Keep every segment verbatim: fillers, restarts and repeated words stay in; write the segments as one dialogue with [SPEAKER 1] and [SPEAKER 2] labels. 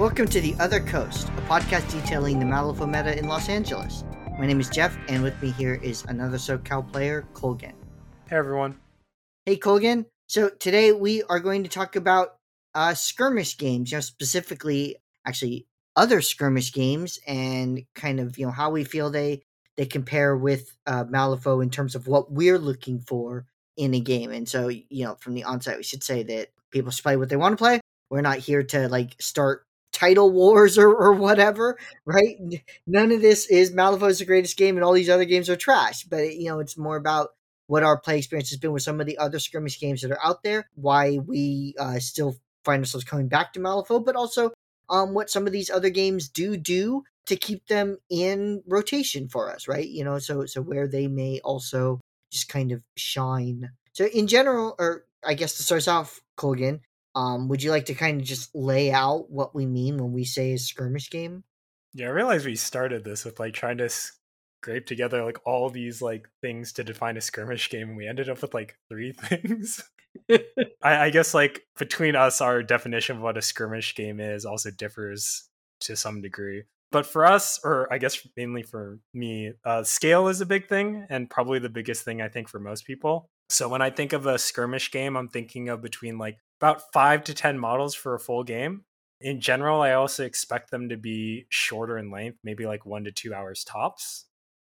[SPEAKER 1] Welcome to The Other Coast, a podcast detailing the Malifaux meta in Los Angeles. My name is Jeff, and with me here is another SoCal player, Colgan.
[SPEAKER 2] Hey, everyone.
[SPEAKER 1] Hey, Colgan. So today we are going to talk about uh, skirmish games, you know, specifically, actually, other skirmish games, and kind of, you know, how we feel they they compare with uh, Malifaux in terms of what we're looking for in a game. And so, you know, from the onset, we should say that people should play what they want to play. We're not here to like start title wars or, or whatever, right? None of this is Malifaux is the greatest game and all these other games are trash. But, it, you know, it's more about what our play experience has been with some of the other skirmish games that are out there, why we uh, still find ourselves coming back to Malifaux, but also um, what some of these other games do do to keep them in rotation for us, right? You know, so so where they may also just kind of shine. So in general, or I guess to start us off, Colgan, um, would you like to kind of just lay out what we mean when we say a skirmish game?
[SPEAKER 2] Yeah, I realized we started this with like trying to scrape together like all these like things to define a skirmish game, and we ended up with like three things. I, I guess like between us, our definition of what a skirmish game is also differs to some degree. But for us, or I guess mainly for me, uh, scale is a big thing, and probably the biggest thing I think for most people. So when I think of a skirmish game, I'm thinking of between like about five to ten models for a full game. In general, I also expect them to be shorter in length, maybe like one to two hours tops.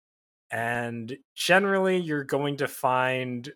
[SPEAKER 2] And generally, you're going to find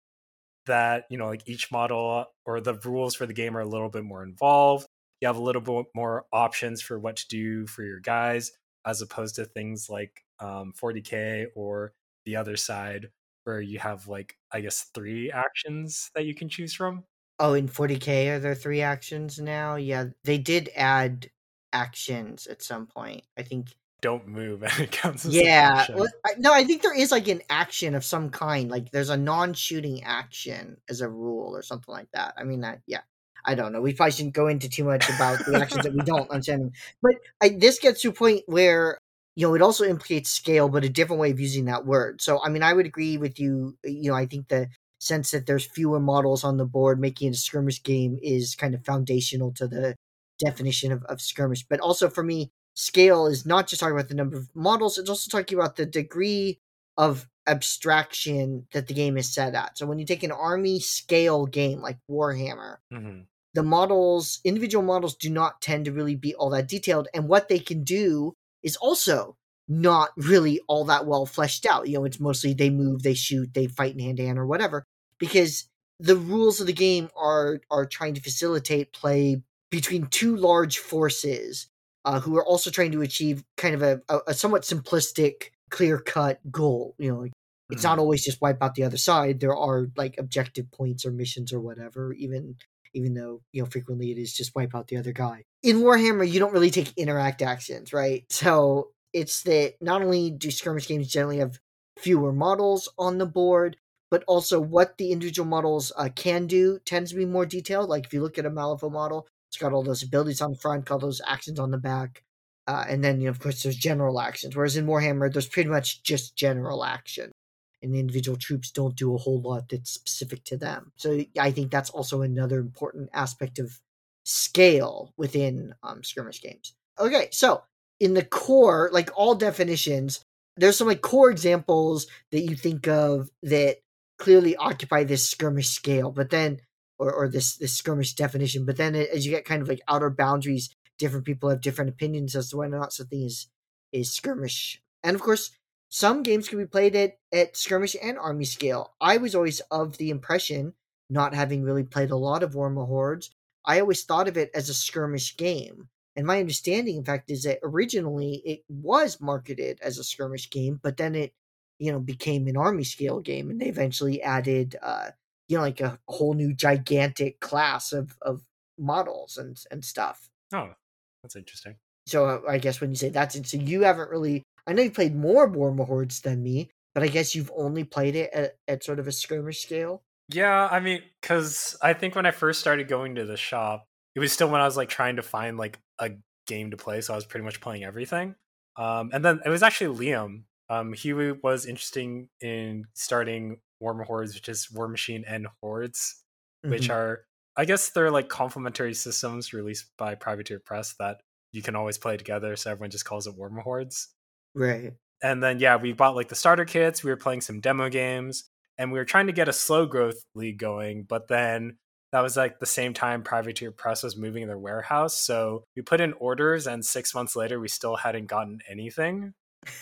[SPEAKER 2] that, you know, like each model or the rules for the game are a little bit more involved. You have a little bit more options for what to do for your guys, as opposed to things like um, forty K or the other side, where you have like, I guess, three actions that you can choose from.
[SPEAKER 1] Oh, in forty K, are there three actions now? Yeah, they did add actions at some point. I think.
[SPEAKER 2] Don't move, and it counts as
[SPEAKER 1] Yeah,
[SPEAKER 2] an action.
[SPEAKER 1] well, I, no, I think there is like an action of some kind. Like there's a non-shooting action as a rule or something like that. I mean, that yeah, I don't know. We probably shouldn't go into too much about the actions that we don't understand. But I, this gets to a point where you know it also implicates scale, but a different way of using that word. So I mean, I would agree with you. You know, I think the sense that there's fewer models on the board making it a skirmish game is kind of foundational to the definition of, of skirmish. But also for me, scale is not just talking about the number of models, it's also talking about the degree of abstraction that the game is set at. So when you take an army scale game like Warhammer,
[SPEAKER 2] Mm-hmm.
[SPEAKER 1] the models, individual models do not tend to really be all that detailed, and what they can do is also not really all that well fleshed out. You know, it's mostly they move, they shoot, they fight in hand to hand or whatever, because the rules of the game are are trying to facilitate play between two large forces uh, who are also trying to achieve kind of a, a, a somewhat simplistic, clear-cut goal. You know, like it's not always just wipe out the other side. There are like objective points or missions or whatever, even even though, you know, frequently it is just wipe out the other guy. In Warhammer, you don't really take interact actions, right? So it's that not only do skirmish games generally have fewer models on the board, but also what the individual models uh, can do tends to be more detailed. Like if you look at a Malifaux model, it's got all those abilities on the front, got those actions on the back. Uh, and then, you know, of course, there's general actions. Whereas in Warhammer, there's pretty much just general action. And the individual troops don't do a whole lot that's specific to them. So I think that's also another important aspect of scale within um, skirmish games. Okay, so in the core, like all definitions, there's some like core examples that you think of that clearly occupy this skirmish scale, but then or, or this this skirmish definition. But then as you get kind of like outer boundaries, different people have different opinions as to whether or not something is is skirmish. And of course, some games can be played at, at skirmish and army scale. I was always of the impression, not having really played a lot of Warhammer Hordes, I always thought of it as a skirmish game. And my understanding, in fact, is that originally it was marketed as a skirmish game, but then it, you know, became an army scale game, and they eventually added, uh, you know, like a whole new gigantic class of, of models and and stuff.
[SPEAKER 2] Oh, that's interesting.
[SPEAKER 1] So uh, I guess when you say that's it, so you haven't really. I know you played more Warhammer Hordes than me, but I guess you've only played it at, at sort of a skirmish scale.
[SPEAKER 2] Yeah, I mean, because I think when I first started going to the shop, it was still when I was like trying to find like a game to play, so I was pretty much playing everything. Um, and then it was actually Liam. Um, he was interesting in starting Warhammer Hordes, which is War Machine and Hordes, which
[SPEAKER 1] Mm-hmm.
[SPEAKER 2] are, I guess, they're like complementary systems released by Privateer Press that you can always play together, so everyone just calls it Warmahordes.
[SPEAKER 1] Right.
[SPEAKER 2] And then, yeah, we bought like the starter kits. We were playing some demo games, and we were trying to get a slow growth league going. But then that was like the same time Privateer Press was moving their warehouse. So we put in orders, and six months later, we still hadn't gotten anything.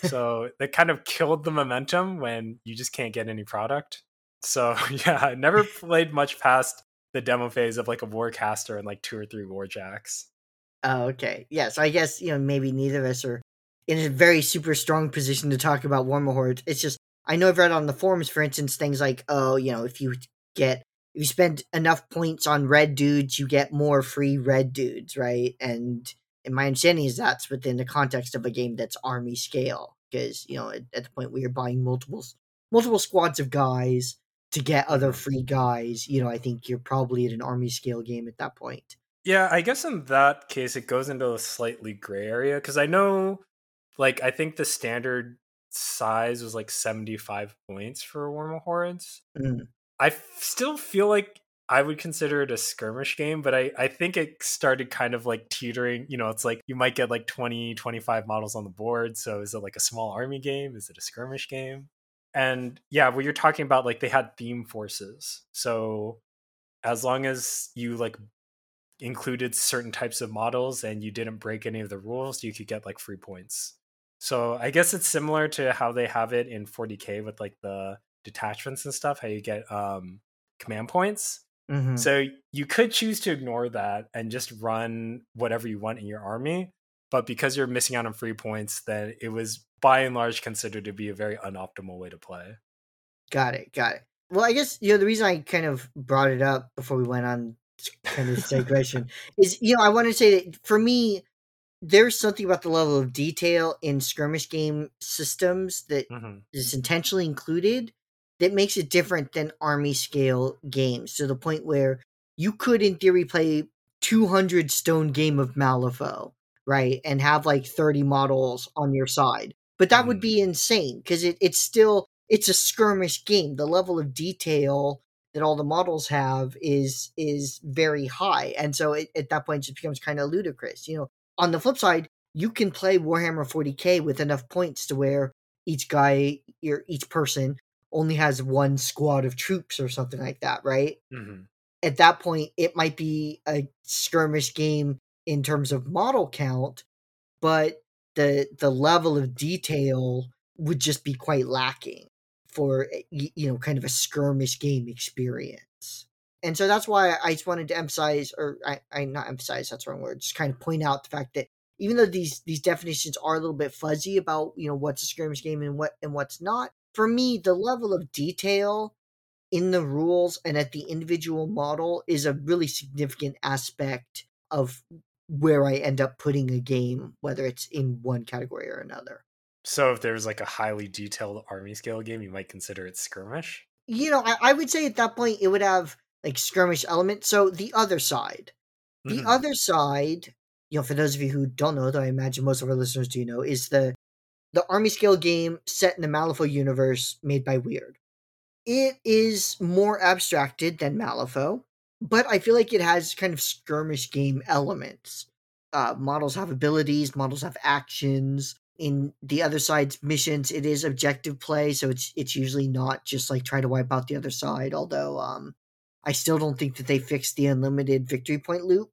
[SPEAKER 2] So that kind of killed the momentum when you just can't get any product. So yeah, I never played much past the demo phase of like a Warcaster and like two or three Warjacks.
[SPEAKER 1] Oh, okay. Yeah, so I guess, you know, maybe neither of us are in a very super strong position to talk about Warmahordes. It's just, I know I've read on the forums, for instance, things like, oh, you know, if you get, if you spend enough points on red dudes, you get more free red dudes, right? And, and my understanding is that's within the context of a game that's army scale. Because, you know, at, at the point where you're buying multiple, multiple squads of guys to get other free guys, you know, I think you're probably at an army scale game at that point.
[SPEAKER 2] Yeah, I guess in that case, it goes into a slightly gray area because I know, like, I think the standard size was like seventy-five points for Warmahordes.
[SPEAKER 1] Mm.
[SPEAKER 2] I f- still feel like I would consider it a skirmish game, but I, I think it started kind of like teetering. You know, it's like you might get like twenty, twenty-five models on the board. So is it like a small army game? Is it a skirmish game? And yeah, what you're talking about, like they had theme forces. So as long as you like included certain types of models and you didn't break any of the rules, you could get like free points. So I guess it's similar to how they have it in forty K with like the detachments and stuff, how you get um command points.
[SPEAKER 1] Mm-hmm.
[SPEAKER 2] So you could choose to ignore that and just run whatever you want in your army, but because you're missing out on free points, then it was by and large considered to be a very unoptimal way to play.
[SPEAKER 1] Got it, got it. Well, I guess, you know, the reason I kind of brought it up before we went on kind of this digression is, you know, I want to say that for me, there's something about the level of detail in skirmish game systems that
[SPEAKER 2] Mm-hmm.
[SPEAKER 1] is intentionally included that makes it different than army scale games, to the point where you could, in theory, play two hundred stone game of Malifaux, right, and have like thirty models on your side. But that
[SPEAKER 2] Mm-hmm.
[SPEAKER 1] would be insane because it, it's still it's a skirmish game. The level of detail that all the models have is is very high, and so it, at that point it becomes kind of ludicrous. You know, on the flip side, you can play Warhammer forty K with enough points to where each guy, or each person, only has one squad of troops or something like that, right?
[SPEAKER 2] Mm-hmm.
[SPEAKER 1] At that point, it might be a skirmish game in terms of model count, but the the level of detail would just be quite lacking for, you know, kind of a skirmish game experience. And so that's why I just wanted to emphasize, or I, I not emphasize, that's the wrong word, just kind of point out the fact that even though these these definitions are a little bit fuzzy about, you know, what's a skirmish game and what and what's not, for me, the level of detail in the rules and at the individual model is a really significant aspect of where I end up putting a game, whether it's in one category or another.
[SPEAKER 2] So if there's like a highly detailed army scale game, you might consider it skirmish?
[SPEAKER 1] You know, I, I would say at that point it would have like skirmish elements. So the other side, the
[SPEAKER 2] Mm-hmm.
[SPEAKER 1] other side, you know, for those of you who don't know, though I imagine most of our listeners do know, is the the army scale game set in the Malifaux universe made by Weird. It is more abstracted than Malifaux, but I feel like it has kind of skirmish game elements. Uh, models have abilities, models have actions. In the other side's missions, it is objective play, so it's it's usually not just like try to wipe out the other side. Although, um, I still don't think that they fixed the unlimited victory point loop.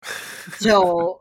[SPEAKER 1] So,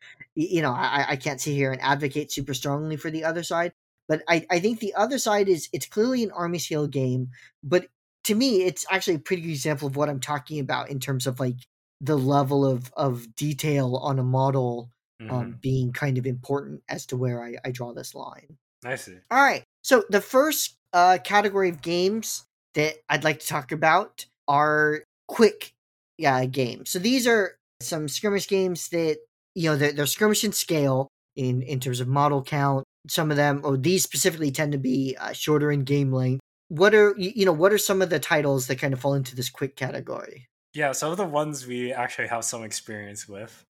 [SPEAKER 1] you know, I, I can't sit here and advocate super strongly for the other side, but I, I think the other side is it's clearly an army scale game, but to me, it's actually a pretty good example of what I'm talking about in terms of like the level of, of detail on a model um,
[SPEAKER 2] Mm-hmm.
[SPEAKER 1] being kind of important as to where I, I draw this line.
[SPEAKER 2] I see.
[SPEAKER 1] All right. So the first uh, category of games that I'd like to talk about are quick uh, games. So these are some skirmish games that, you know, they're, they're skirmish in scale in, in terms of model count. Some of them, or these specifically, tend to be uh, shorter in game length. What are, you know, what are some of the titles that kind of fall into this quick category?
[SPEAKER 2] Yeah, some of the ones we actually have some experience with.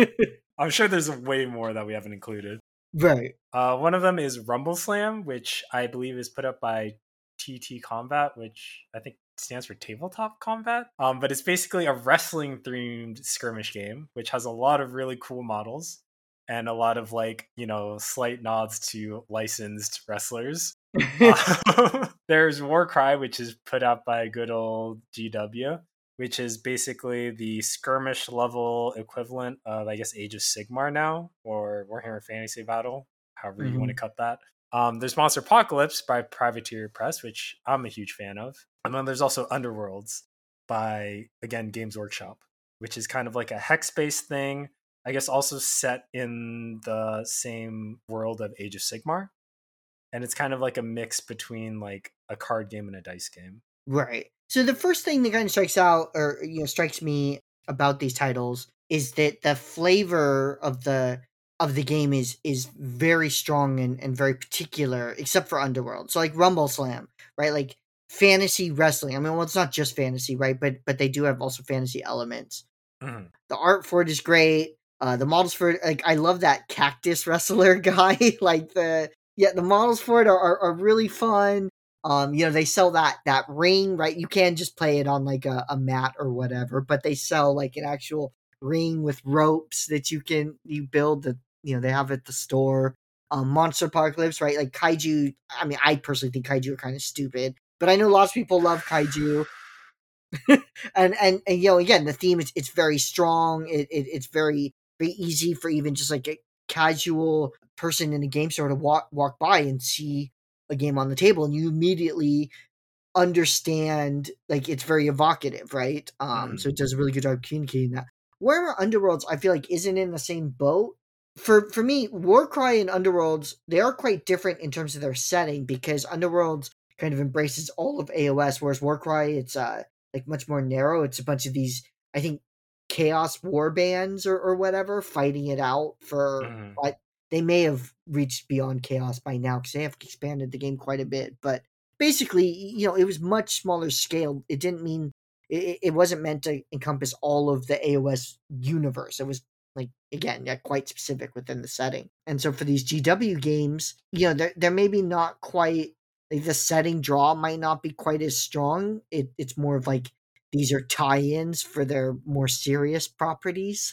[SPEAKER 2] I'm sure there's way more that we haven't included.
[SPEAKER 1] Right.
[SPEAKER 2] Uh, one of them is Rumble Slam, which I believe is put up by T T Combat, which I think stands for Tabletop Combat. Um, but it's basically a wrestling-themed skirmish game, which has a lot of really cool models. and a lot of like, you know, slight nods to licensed wrestlers. uh, there's Warcry, which is put out by good old G W, which is basically the skirmish level equivalent of, I guess, Age of Sigmar now, or Warhammer Fantasy Battle, however you mm-hmm. want to cut that. Um, there's Monster Apocalypse by Privateer Press, which I'm a huge fan of. And then there's also Underworlds by, again, Games Workshop, which is kind of like a hex-based thing, I guess also set in the same world of Age of Sigmar. And it's kind of like a mix between like a card game and a dice game.
[SPEAKER 1] Right. So the first thing that kind of strikes out, or you know, strikes me about these titles is that the flavor of the of the game is is very strong and, and very particular, except for Underworld. So like Rumble Slam, right? Like fantasy wrestling. I mean, well, it's not just fantasy, right? But but they do have also fantasy elements. Mm-hmm. The art for it is great. Uh, the models for it, like I love that cactus wrestler guy. like the yeah, the models for it are, are, are really fun. Um, you know, they sell that that ring, right? You can just play it on like a, a mat or whatever, but they sell like an actual ring with ropes that you can you build that, you know, they have at the store. Um, Monster Apocalypse, right? Like kaiju. I mean, I personally think kaiju are kind of stupid, but I know lots of people love kaiju. and, and and you know, again, the theme is it's very strong. It, it it's very very easy for even just like a casual person in a game store to walk walk by and see a game on the table, and you immediately understand, like, it's very evocative, right? Um, mm. So it does a really good job communicating that. Warhammer Underworlds, I feel like, isn't in the same boat. For for me, Warcry and Underworlds, they are quite different in terms of their setting, because Underworlds kind of embraces all of A O S, whereas Warcry, it's uh like much more narrow. It's a bunch of these, I think, chaos war bands or, or whatever, fighting it out for mm. what they may have reached beyond chaos by now, because they have expanded the game quite a bit. But basically, you know, it was much smaller scale. It didn't mean it, it wasn't meant to encompass all of the A O S universe. It was, like, again, yeah, quite specific within the setting. And so for these G W games, you know, they're, they're maybe not quite, like, the setting draw might not be quite as strong. It, it's more of like, these are tie-ins for their more serious properties.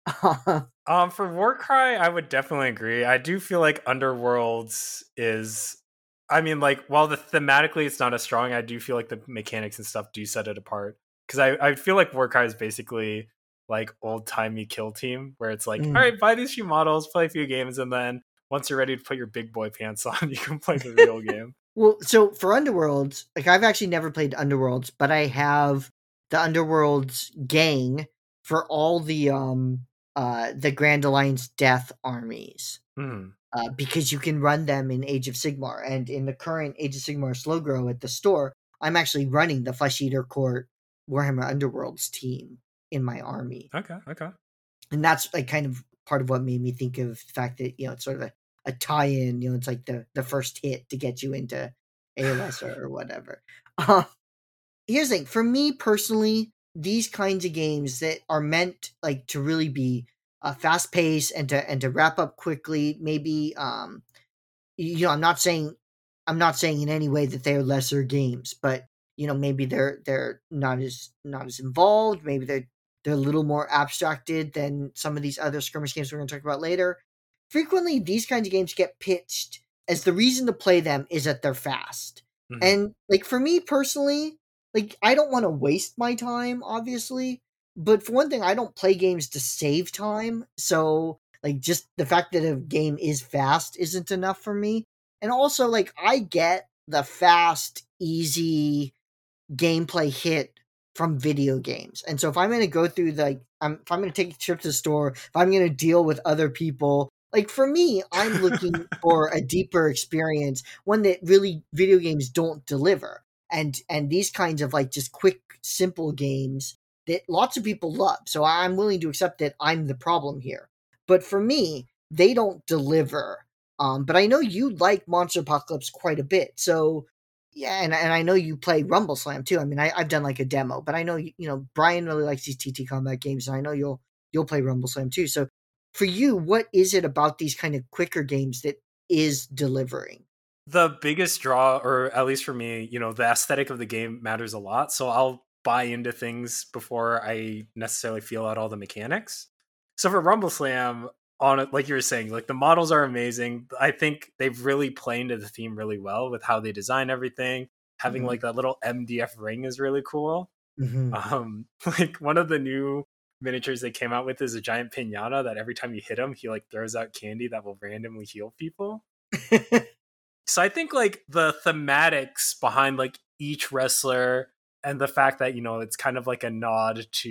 [SPEAKER 2] um, for Warcry, I would definitely agree. I do feel like Underworlds is, I mean, like, while the thematically it's not as strong, I do feel like the mechanics and stuff do set it apart. Because I, I feel like Warcry is basically like old-timey kill team, where it's like, mm. all right, buy these few models, play a few games, and then once you're ready to put your big boy pants on, you can play the real game.
[SPEAKER 1] Well, so for Underworlds, like, I've actually never played Underworlds, but I have the Underworlds gang for all the um uh the Grand Alliance Death armies, mm. uh, because you can run them in Age of Sigmar, and in the current Age of Sigmar slow grow at the store, I'm actually running the Flesh Eater Court Warhammer Underworlds team in my army.
[SPEAKER 2] Okay, okay,
[SPEAKER 1] and that's like kind of part of what made me think of the fact that, you know, it's sort of a, a tie-in. You know, it's like the the first hit to get you into A O S or, or whatever. Uh, here's the thing. For me personally, these kinds of games that are meant, like, to really be uh, fast paced and to and to wrap up quickly. Maybe, um, you know, I'm not saying I'm not saying in any way that they're lesser games, but, you know, maybe they're they're not as not as involved. Maybe they're they're a little more abstracted than some of these other skirmish games we're going to talk about later. Frequently, these kinds of games get pitched as the reason to play them is that they're fast. Mm-hmm. And, like, for me personally, like, I don't want to waste my time, obviously. But for one thing, I don't play games to save time. So, like, just the fact that a game is fast isn't enough for me. And also, like, I get the fast, easy gameplay hit from video games. And so if I'm going to go through the, like, I'm, if I'm going to take a trip to the store, if I'm going to deal with other people, like, for me, I'm looking for a deeper experience, one that really video games don't deliver. And and these kinds of, like, just quick, simple games that lots of people love. So I'm willing to accept that I'm the problem here. But for me, they don't deliver. Um, but I know you like Monster Apocalypse quite a bit. So, yeah, and, and I know you play Rumble Slam too. I mean, I, I've done like a demo, but I know, you, you know, Brian really likes these T T Combat games, and I know you'll you'll play Rumble Slam too. So for you, what is it about these kind of quicker games that is delivering?
[SPEAKER 2] The biggest draw, or at least for me, you know, the aesthetic of the game matters a lot. So I'll buy into things before I necessarily feel out all the mechanics. So for Rumble Slam, on it, like you were saying, like the models are amazing. I think they've really played into the theme really well with how they design everything. Having
[SPEAKER 1] Mhm.
[SPEAKER 2] like that little M D F ring is really cool.
[SPEAKER 1] Mhm.
[SPEAKER 2] Um, like one of the new miniatures they came out with is a giant pinata that every time you hit him, he like throws out candy that will randomly heal people. So I think like the thematics behind like each wrestler and the fact that, you know, it's kind of like a nod to,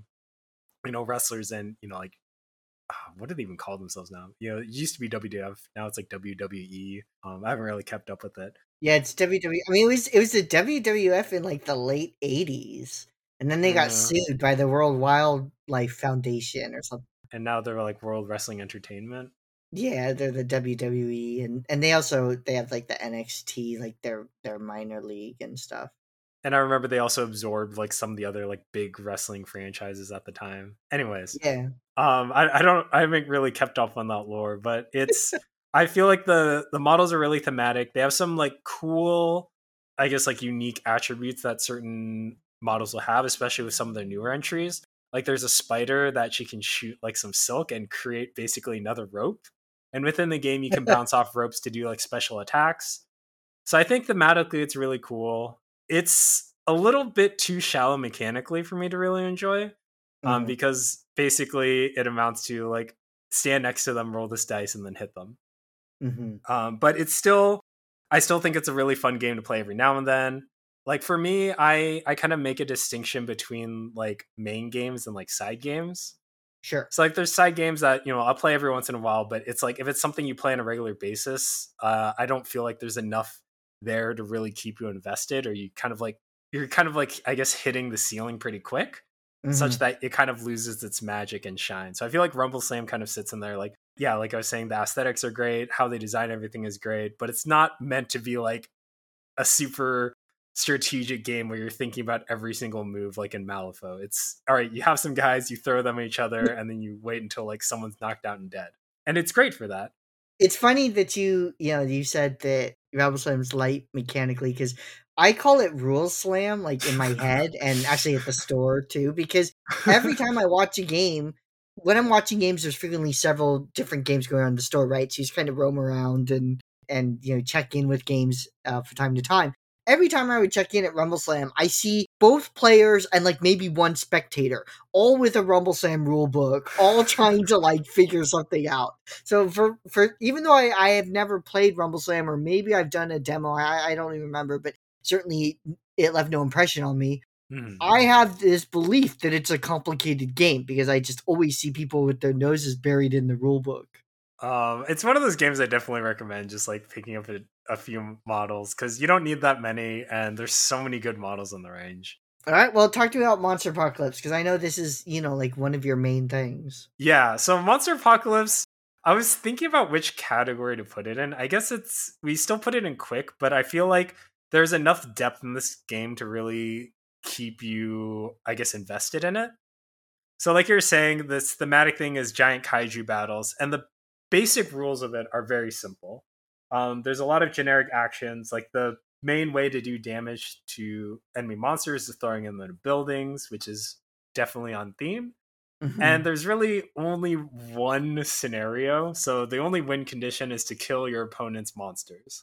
[SPEAKER 2] you know, wrestlers and, you know, like, uh, what do they even call themselves now? You know, it used to be W W F. Now it's like W W E. Um, I haven't really kept up with it.
[SPEAKER 1] Yeah, it's W W. I mean, it was it was the W W F in like the late eighties, and then they got
[SPEAKER 2] Uh,
[SPEAKER 1] sued by the World Wildlife Foundation or something.
[SPEAKER 2] and now they're like World Wrestling Entertainment.
[SPEAKER 1] Yeah, they're the W W E, and and they also they have like the N X T, like their their minor league and stuff.
[SPEAKER 2] And I remember they also absorbed like some of the other like big wrestling franchises at the time. Anyways,
[SPEAKER 1] Yeah.
[SPEAKER 2] um, I, I don't I haven't really kept up on that lore, but it's I feel like the the models are really thematic. They have some like cool, I guess like unique attributes that certain models will have, especially with some of their newer entries. Like there's a spider that she can shoot like some silk and create basically another rope. And within the game, you can bounce off ropes to do like special attacks. So I think thematically, it's really cool. It's a little bit too shallow mechanically for me to really enjoy, um,
[SPEAKER 1] Mhm.
[SPEAKER 2] because basically it amounts to like stand next to them, roll this dice, and then hit them.
[SPEAKER 1] Mhm.
[SPEAKER 2] Um, but it's still, I still think it's a really fun game to play every now and then. Like for me, I I kind of make a distinction between like main games and like side games.
[SPEAKER 1] Sure.
[SPEAKER 2] So like there's side games that, you know, I'll play every once in a while, but it's like if it's something you play on a regular basis, uh, I don't feel like there's enough there to really keep you invested, or you kind of like you're kind of like I guess hitting the ceiling pretty quick, such
[SPEAKER 1] Mhm.
[SPEAKER 2] that it kind of loses its magic and shine. So I feel like Rumble Slam kind of sits in there like, yeah, like I was saying, the aesthetics are great, how they design everything is great, but it's not meant to be like a super strategic game where you're thinking about every single move like in Malifaux. It's all right, you have some guys, you throw them at each other, and then you wait until like someone's knocked out and dead. And it's great for that.
[SPEAKER 1] It's funny that you you know you said that Rebel Slam's light mechanically, because I call it Rule Slam, like in my head, and actually at the store too. Because every time I watch a game, when I'm watching games, there's frequently several different games going on in the store, right? So you just kind of roam around and and you know check in with games uh, from time to time. Every time I would check in at Rumble Slam, I see both players and like maybe one spectator, all with a Rumble Slam rule book, all trying to like figure something out. So for for even though I, I have never played Rumble Slam, or maybe I've done a demo, I, I don't even remember, but certainly it left no impression on me.
[SPEAKER 2] Hmm.
[SPEAKER 1] I have this belief that it's a complicated game because I just always see people with their noses buried in the rule book.
[SPEAKER 2] Um, it's one of those games I definitely recommend just like picking up a, a few models because you don't need that many, and there's so many good models in the range.
[SPEAKER 1] All right, well, talk to me about Monster Apocalypse because I know this is, you know, like one of your main things.
[SPEAKER 2] Yeah, so Monster Apocalypse, I was thinking about which category to put it in. I guess it's we still put it in quick, but I feel like there's enough depth in this game to really keep you, I guess, invested in it. So, like you're saying, this thematic thing is giant kaiju battles, and the basic rules of it are very simple. Um, there's a lot of generic actions, like the main way to do damage to enemy monsters is throwing them into buildings, which is definitely on theme. And
[SPEAKER 1] Mhm.
[SPEAKER 2] there's really only one scenario, so the only win condition is to kill your opponent's monsters.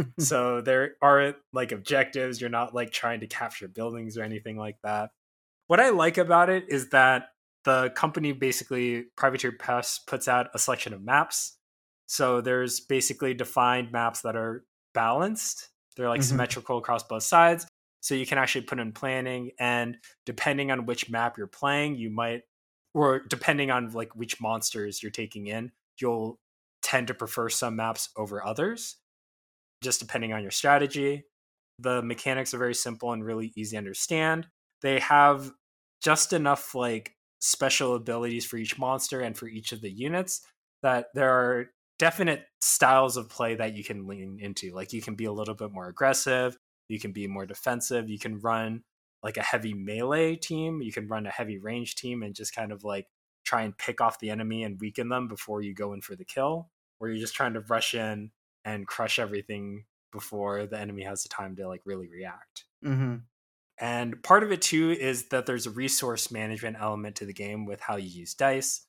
[SPEAKER 2] So there aren't like objectives, you're not like trying to capture buildings or anything like that. What I like about it is that the company basically, Privateer Press, puts out a selection of maps. So there's basically defined maps that are balanced. They're like
[SPEAKER 1] Mhm.
[SPEAKER 2] symmetrical across both sides. So you can actually put in planning, and depending on which map you're playing, you might, or depending on like which monsters you're taking in, you'll tend to prefer some maps over others, just depending on your strategy. The mechanics are very simple and really easy to understand. They have just enough like special abilities for each monster and for each of the units that there are definite styles of play that you can lean into. Like you can be a little bit more aggressive, you can be more defensive, you can run like a heavy melee team, you can run a heavy range team and just kind of like try and pick off the enemy and weaken them before you go in for the kill, where you're just trying to rush in and crush everything before the enemy has the time to like really react.
[SPEAKER 1] Mhm.
[SPEAKER 2] And part of it too is that there's a resource management element to the game with how you use dice.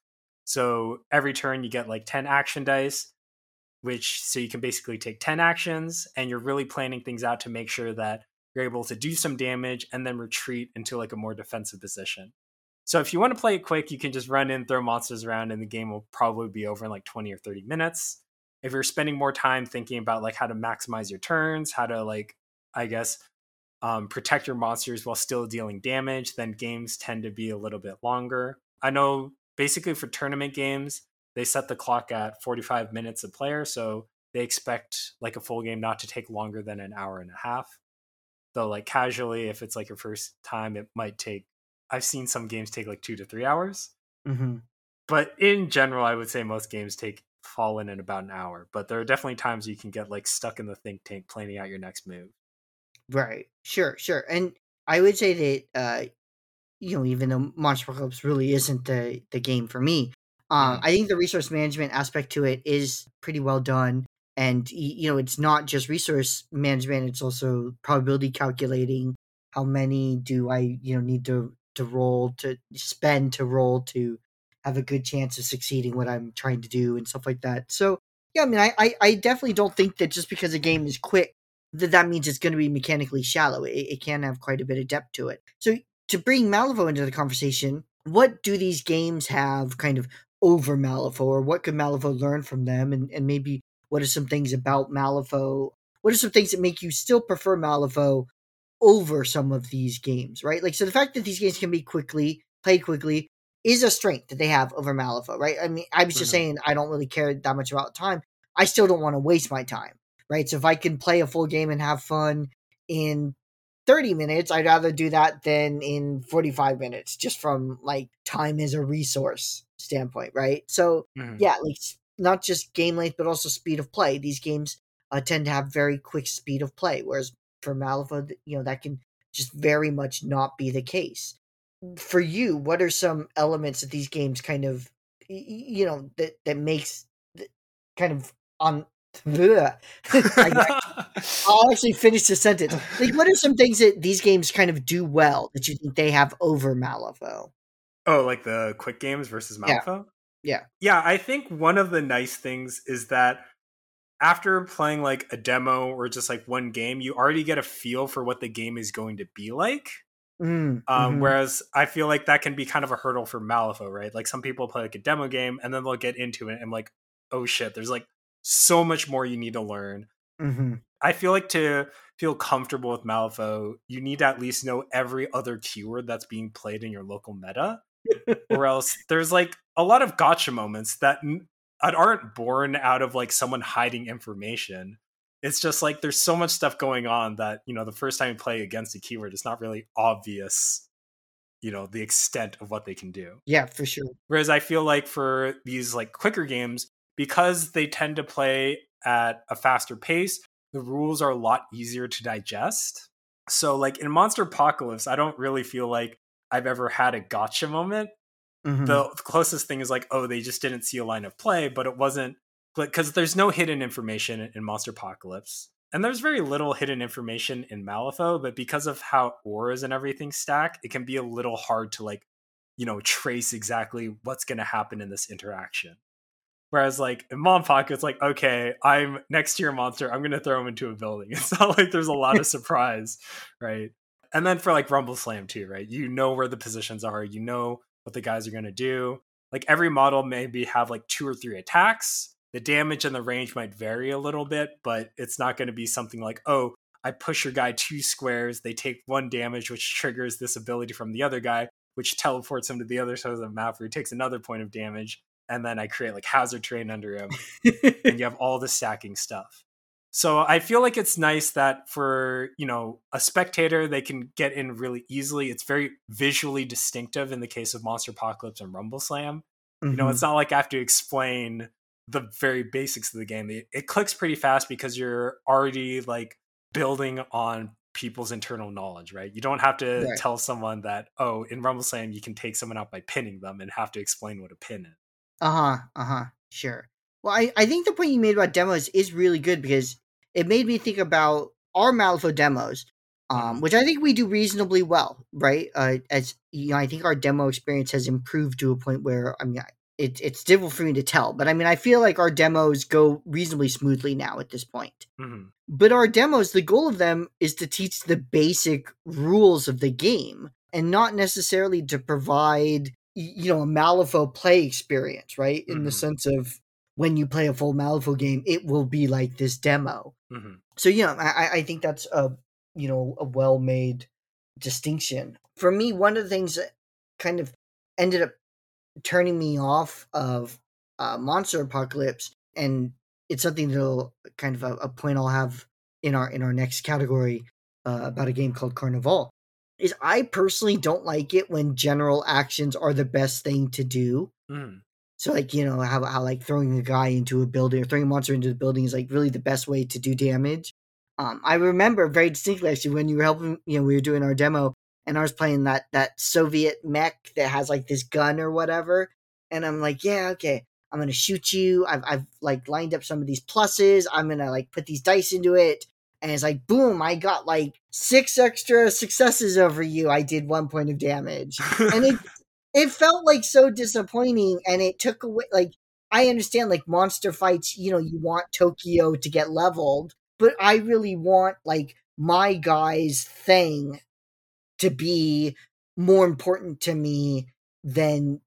[SPEAKER 2] So every turn you get like ten action dice, which so you can basically take ten actions, and you're really planning things out to make sure that you're able to do some damage and then retreat into like a more defensive position. So if you want to play it quick, you can just run in, throw monsters around, and the game will probably be over in like twenty or thirty minutes. If you're spending more time thinking about like how to maximize your turns, how to like, I guess, um, protect your monsters while still dealing damage, then games tend to be a little bit longer. I know basically for tournament games, they set the clock at forty-five minutes a player, so they expect like a full game not to take longer than an hour and a half. Though like casually, if it's like your first time, it might take, I've seen some games take like two to three hours.
[SPEAKER 1] Mm-hmm.
[SPEAKER 2] But in general, I would say most games take fall in in about an hour. But there are definitely times you can get like stuck in the think tank planning out your next move.
[SPEAKER 1] Right. Sure, sure. And I would say that, uh, you know, even though Monster Apocalypse really isn't the, the game for me, um,
[SPEAKER 2] Mhm.
[SPEAKER 1] I think the resource management aspect to it is pretty well done. And, y- you know, it's not just resource management, it's also probability calculating. How many do I, you know, need to, to roll, to spend to roll to have a good chance of succeeding what I'm trying to do and stuff like that. So, yeah, I mean, I, I, I definitely don't think that just because a game is quick, that that means it's going to be mechanically shallow. It, it can have quite a bit of depth to it. So to bring Malifaux into the conversation, what do these games have kind of over Malifaux, or what could Malifaux learn from them? And, and maybe what are some things about Malifaux? What are some things that make you still prefer Malifaux over some of these games, right? Like, so the fact that these games can be quickly, played quickly, is a strength that they have over Malifaux, right? I mean, I was just
[SPEAKER 2] Mhm.
[SPEAKER 1] saying I don't really care that much about time. I still don't want to waste my time, right? So if I can play a full game and have fun in thirty minutes, I'd rather do that than in forty-five minutes, just from like time as a resource standpoint, right? So
[SPEAKER 2] Mhm.
[SPEAKER 1] yeah, like not just game length, but also speed of play. These games uh, tend to have very quick speed of play, whereas for Malifaux, you know, that can just very much not be the case. For you, what are some elements that these games kind of, you know, that that makes kind of on? I, I'll actually finish the sentence. Like, what are some things that these games kind of do well that you think they have over Malifaux?
[SPEAKER 2] Oh, like the quick games versus
[SPEAKER 1] Yeah,
[SPEAKER 2] Malifaux?
[SPEAKER 1] yeah.
[SPEAKER 2] Yeah, I think one of the nice things is that after playing like a demo or just like one game, you already get a feel for what the game is going to be like.
[SPEAKER 1] Mm,
[SPEAKER 2] Um,
[SPEAKER 1] mm-hmm.
[SPEAKER 2] whereas I feel like that can be kind of a hurdle for Malifaux, right? Like some people play like a demo game and then they'll get into it and like, oh shit, there's like so much more you need to learn.
[SPEAKER 1] Mm-hmm.
[SPEAKER 2] I feel like to feel comfortable with Malifaux, you need to at least know every other keyword that's being played in your local meta, or else there's like a lot of gotcha moments that that aren't born out of like someone hiding information. It's just like there's so much stuff going on that, you know, the first time you play against a keyword, it's not really obvious, you know, the extent of what they can do.
[SPEAKER 1] Yeah, for sure.
[SPEAKER 2] Whereas I feel like for these like quicker games, because they tend to play at a faster pace, the rules are a lot easier to digest. So like in Monster Apocalypse, I don't really feel like I've ever had a gotcha moment.
[SPEAKER 1] Mm-hmm.
[SPEAKER 2] The closest thing is like, oh, they just didn't see a line of play, but it wasn't because there's no hidden information in Monster Apocalypse. And there's very little hidden information in Malifaux, but because of how auras and everything stack, it can be a little hard to like, you know, trace exactly what's going to happen in this interaction. Whereas like in Mom Pocket, it's like, okay, I'm next to your monster, I'm going to throw him into a building. It's not like there's a lot of surprise, right? And then for like Rumble Slam too, right? You know where the positions are, you know what the guys are going to do. Like every model maybe have like two or three attacks. The damage and the range might vary a little bit, but it's not going to be something like, oh, I push your guy two squares, they take one damage, which triggers this ability from the other guy, which teleports him to the other side of the map where he takes another point of damage. And then I create like hazard terrain under him, and you have all the stacking stuff. So I feel like it's nice that for, you know, a spectator, they can get in really easily. It's very visually distinctive in the case of Monster Apocalypse and Rumble Slam. You know,
[SPEAKER 1] Mm-hmm.
[SPEAKER 2] it's not like I have to explain the very basics of the game. It, it clicks pretty fast because you're already like building on people's internal knowledge, right? You don't have to
[SPEAKER 1] Right.
[SPEAKER 2] tell someone that, oh, in Rumble Slam, you can take someone out by pinning them and have to explain what a pin is.
[SPEAKER 1] Uh-huh. Uh-huh. Sure. Well, I, I think the point you made about demos is really good because it made me think about our Malifaux demos, um,
[SPEAKER 2] Mhm.
[SPEAKER 1] which I think we do reasonably well, right? Uh, as you know, I think our demo experience has improved to a point where I mean, I, it, it's difficult for me to tell. But I mean, I feel like our demos go reasonably smoothly now at this point.
[SPEAKER 2] Mm-hmm.
[SPEAKER 1] But our demos, the goal of them is to teach the basic rules of the game and not necessarily to provide, you know, a Malifaux play experience, right? In mm-hmm. the sense of when you play a full Malifaux game, it will be like this demo.
[SPEAKER 2] Mm-hmm.
[SPEAKER 1] So, yeah, I, I think that's a, you know, a well-made distinction. For me, one of the things that kind of ended up turning me off of uh, Monster Apocalypse, and it's something that'll kind of a, a point I'll have in our in our next category uh, about a game called Carnival, is I personally don't like it when general actions are the best thing to do.
[SPEAKER 2] Mm.
[SPEAKER 1] So, like, you know, how, how like throwing a guy into a building or throwing a monster into the building is like really the best way to do damage. Um, I remember very distinctly actually when you were helping, you know, we were doing our demo and I was playing that that Soviet mech that has like this gun or whatever, and I'm like, yeah, okay, I'm gonna shoot you. I've I've like lined up some of these pluses. I'm gonna like put these dice into it, and it's like, boom, I got like six extra successes over you. I did one point of damage, and it it felt like so disappointing, and it took away like I understand like monster fights. You know, you want Tokyo to get leveled, but I really want like my guy's thing to be more important to me than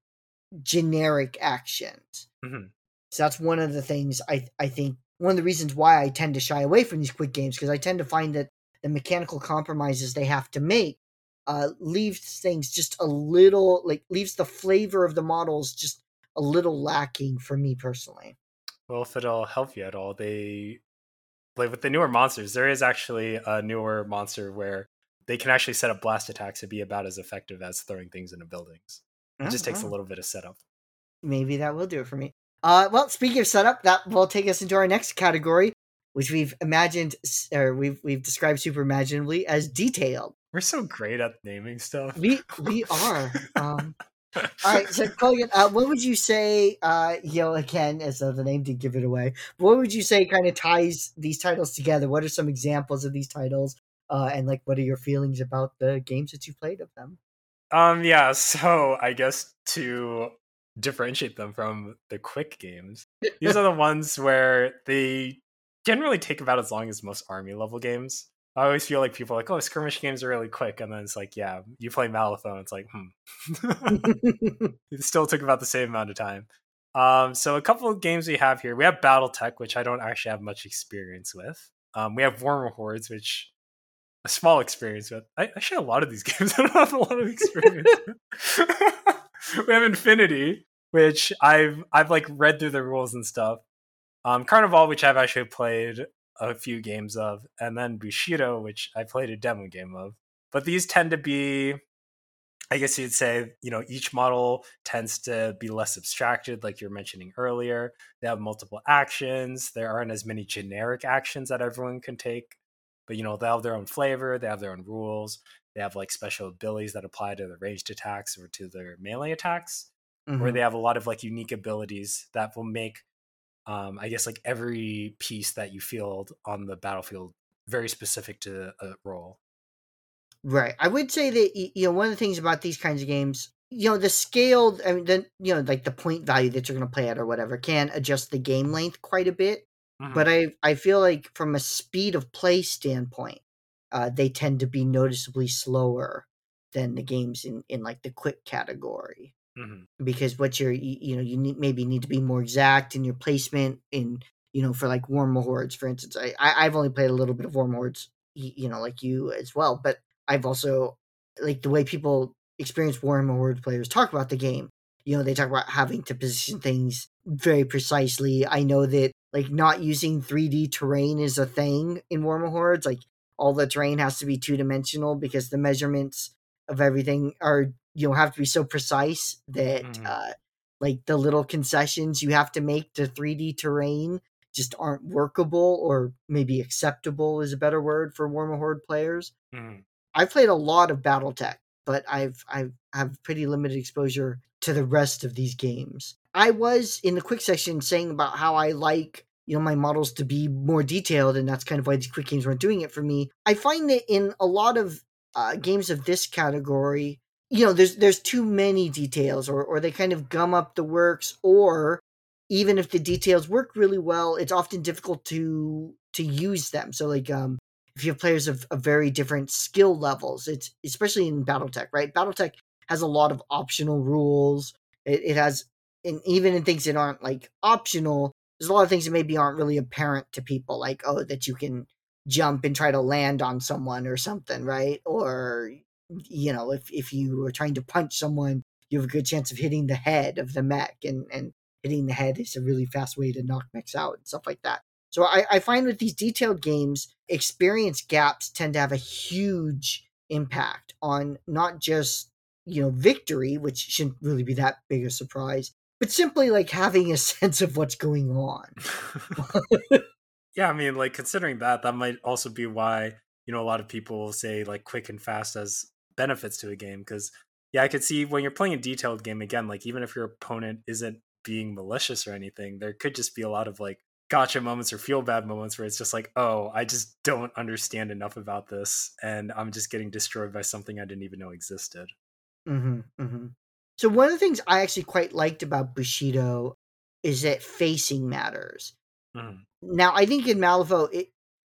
[SPEAKER 1] generic actions.
[SPEAKER 2] Mm-hmm.
[SPEAKER 1] So that's one of the things I I think one of the reasons why I tend to shy away from these quick games, because I tend to find that the mechanical compromises they have to make uh, leaves things just a little like leaves the flavor of the models just a little lacking for me personally.
[SPEAKER 2] Well, if it'll help you at all, they like with the newer monsters, there is actually a newer monster where they can actually set up blast attacks to be about as effective as throwing things into buildings. It oh, just takes oh. a little bit of setup.
[SPEAKER 1] Maybe that will do it for me. Uh, well, speaking of setup, that will take us into our next category, which we've imagined, or we've we've described super imaginatively as detailed.
[SPEAKER 2] We're so great at naming stuff.
[SPEAKER 1] We we are. um, all right, so Colgan, uh, what would you say? Uh, you know, again, as though the name didn't give it away. What would you say kind of ties these titles together? What are some examples of these titles? Uh, and like, what are your feelings about the games that you played of them?
[SPEAKER 2] Um, yeah, so I guess to differentiate them from the quick games, these are the ones where they generally take about as long as most army level games. I always feel like people are like, oh, skirmish games are really quick, and then it's like, yeah, you play Malifaux, and it's like, hmm. It still took about the same amount of time. Um, so a couple of games we have here, we have BattleTech, which I don't actually have much experience with. Um, we have Warhammer Hordes, which a small experience with. I actually have a lot of these games I don't have a lot of experience with. We have Infinity, which I've I've like read through the rules and stuff. Um, Carnival, which I've actually played a few games of, and then Bushido, which I played a demo game of. But these tend to be, I guess you'd say, you know, each model tends to be less abstracted, like you were mentioning earlier. They have multiple actions. There aren't as many generic actions that everyone can take. But, you know, they have their own flavor. They have their own rules. They have, like, special abilities that apply to their ranged attacks or to their melee attacks. Mm-hmm. Or they have a lot of, like, unique abilities that will make, um, I guess, like, every piece that you field on the battlefield very specific to a role.
[SPEAKER 1] Right. I would say that, you know, one of the things about these kinds of games, you know, the scaled, I mean, the, you know, like the point value that you're going to play at or whatever can adjust the game length quite a bit. Mm-hmm. But I I feel like from a speed of play standpoint, uh, they tend to be noticeably slower than the games in, in like the quick category.
[SPEAKER 2] Mm-hmm.
[SPEAKER 1] Because what you're, you, you know, you need, maybe need to be more exact in your placement in, you know, for like Warhammer Hordes, for instance. I, I, I've only played a little bit of Warhammer Hordes, you know, like you as well. But I've also, like the way people experience Warhammer Hordes players talk about the game, you know, they talk about having to position things very precisely. I know that like not using three D terrain is a thing in Warhammer Hordes. Like all the terrain has to be two dimensional because the measurements of everything are, you know, have to be so precise that mm-hmm. uh, like the little concessions you have to make to three D terrain just aren't workable, or maybe acceptable is a better word for Warhammer Horde players.
[SPEAKER 2] Mm-hmm.
[SPEAKER 1] I've played a lot of BattleTech, but I've I've have pretty limited exposure to the rest of these games. I was in the quick section saying about how I like, you know, my models to be more detailed, and that's kind of why these quick games weren't doing it for me. I find that in a lot of uh, games of this category, you know, there's there's too many details, or or they kind of gum up the works, or even if the details work really well, it's often difficult to to use them. So like um if you have players of, of very different skill levels, it's especially in Battletech, right? Battletech has a lot of optional rules. It, it has, and even in things that aren't like optional, there's a lot of things that maybe aren't really apparent to people, like, oh, that you can jump and try to land on someone or something, right? Or, you know, if, if you are trying to punch someone, you have a good chance of hitting the head of the mech, and, and hitting the head is a really fast way to knock mechs out and stuff like that. So I, I find with these detailed games, experience gaps tend to have a huge impact on not just, you know, victory, which shouldn't really be that big a surprise, but simply like having a sense of what's going on.
[SPEAKER 2] Yeah, I mean, like considering that, that might also be why, you know, a lot of people say like quick and fast as benefits to a game. Because yeah, I could see when you're playing a detailed game again, like even if your opponent isn't being malicious or anything, there could just be a lot of like gotcha moments or feel bad moments where it's just like, oh, I just don't understand enough about this, and I'm just getting destroyed by something I didn't even know existed.
[SPEAKER 1] Mm-hmm, mm-hmm. So one of the things I actually quite liked about Bushido is that facing matters.
[SPEAKER 2] Mm.
[SPEAKER 1] Now, I think in Malifaux, it,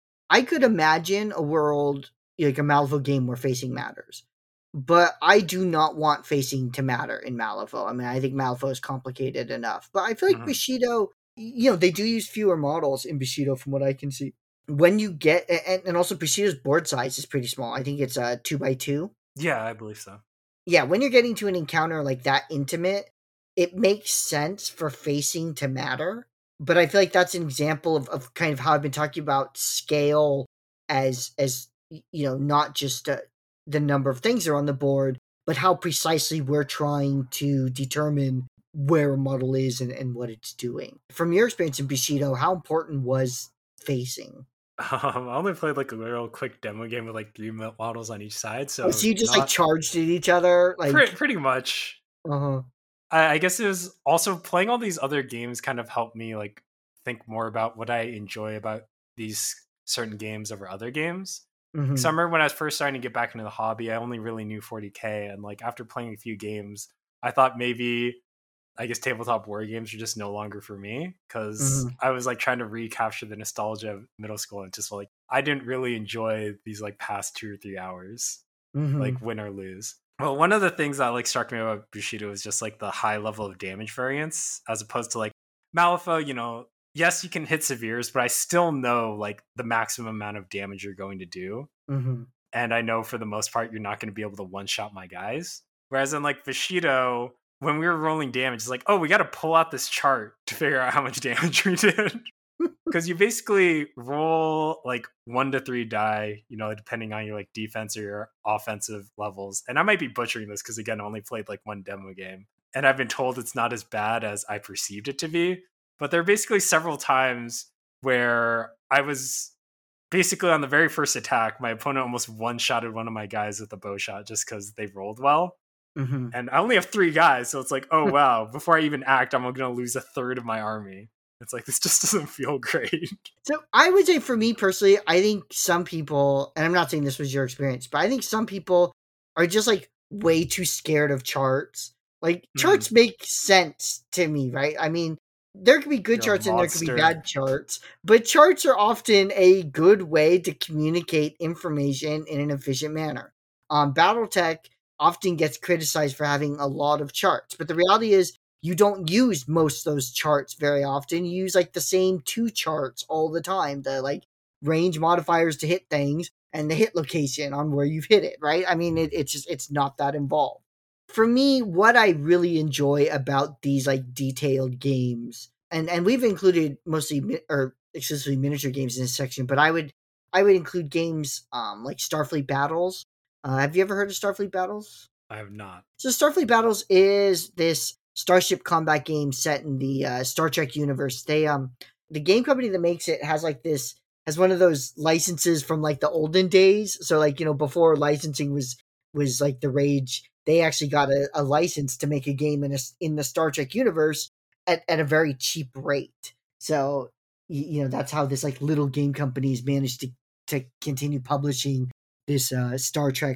[SPEAKER 1] I could imagine a world like a Malifaux game where facing matters, but I do not want facing to matter in Malifaux. I mean, I think Malifaux is complicated enough, but I feel like mm-hmm. Bushido, you know, they do use fewer models in Bushido from what I can see. When you get, and, and also Bushido's board size is pretty small. I think it's a uh, two by two.
[SPEAKER 2] Yeah, I believe so.
[SPEAKER 1] Yeah, when you're getting to an encounter like that intimate, it makes sense for facing to matter. But I feel like that's an example of, of kind of how I've been talking about scale as, as you know, not just uh, the number of things that are on the board, but how precisely we're trying to determine where a model is and, and what it's doing. From your experience in Bushido, how important was facing?
[SPEAKER 2] Um, I only played like a real quick demo game with like three models on each side. So,
[SPEAKER 1] oh, so you just
[SPEAKER 2] not...
[SPEAKER 1] like charged at each other? Like
[SPEAKER 2] pretty, pretty much.
[SPEAKER 1] Uh-huh.
[SPEAKER 2] I, I guess it was also playing all these other games kind of helped me like think more about what I enjoy about these certain games over other games. Mm-hmm. So I remember when I was first starting to get back into the hobby, I only really knew forty K, and like after playing a few games, I thought maybe I guess tabletop war games are just no longer for me, because mm-hmm. I was like trying to recapture the nostalgia of middle school, and just like I didn't really enjoy these like past two or three hours, mm-hmm. like win or lose. Well, one of the things that like struck me about Bushido was just like the high level of damage variance, as opposed to like Malifaux. You know, yes, you can hit severes, but I still know like the maximum amount of damage you're going to do, mm-hmm. and I know for the most part you're not going to be able to one shot my guys. Whereas in like Bushido, when we were rolling damage, it's like, oh, we got to pull out this chart to figure out how much damage we did. Because you basically roll like one to three die, you know, depending on your like defense or your offensive levels. And I might be butchering this because, again, I only played like one demo game. And I've been told it's not as bad as I perceived it to be. But there are basically several times where I was basically on the very first attack, my opponent almost one-shotted one of my guys with a bow shot just because they rolled well. Mm-hmm. And I only have three guys, so it's like, oh, wow, before I even act, I'm going to lose a third of my army. It's like, this just doesn't feel great.
[SPEAKER 1] So I would say for me personally, I think some people, and I'm not saying this was your experience, but I think some people are just like way too scared of charts. Like charts mm. make sense to me, right? I mean, there could be good You're charts and there could be bad charts, but charts are often a good way to communicate information in an efficient manner. Um, Battletech often gets criticized for having a lot of charts, but the reality is you don't use most of those charts very often. You use like the same two charts all the time, the like range modifiers to hit things and the hit location on where you've hit it, right? I mean, it, it's just, it's not that involved. For me, what I really enjoy about these like detailed games, and, and we've included mostly or exclusively miniature games in this section, but I would, I would include games um, like Starfleet Battles. Uh, have you ever heard of Starfleet Battles?
[SPEAKER 2] I have not.
[SPEAKER 1] So Starfleet Battles is this starship combat game set in the uh, Star Trek universe. They um the game company that makes it has like this has one of those licenses from like the olden days. So like, you know, before licensing was was like the rage, they actually got a, a license to make a game in a, in the Star Trek universe at, at a very cheap rate. So you, you know, that's how this like little game companies managed to to continue publishing this uh, Star Trek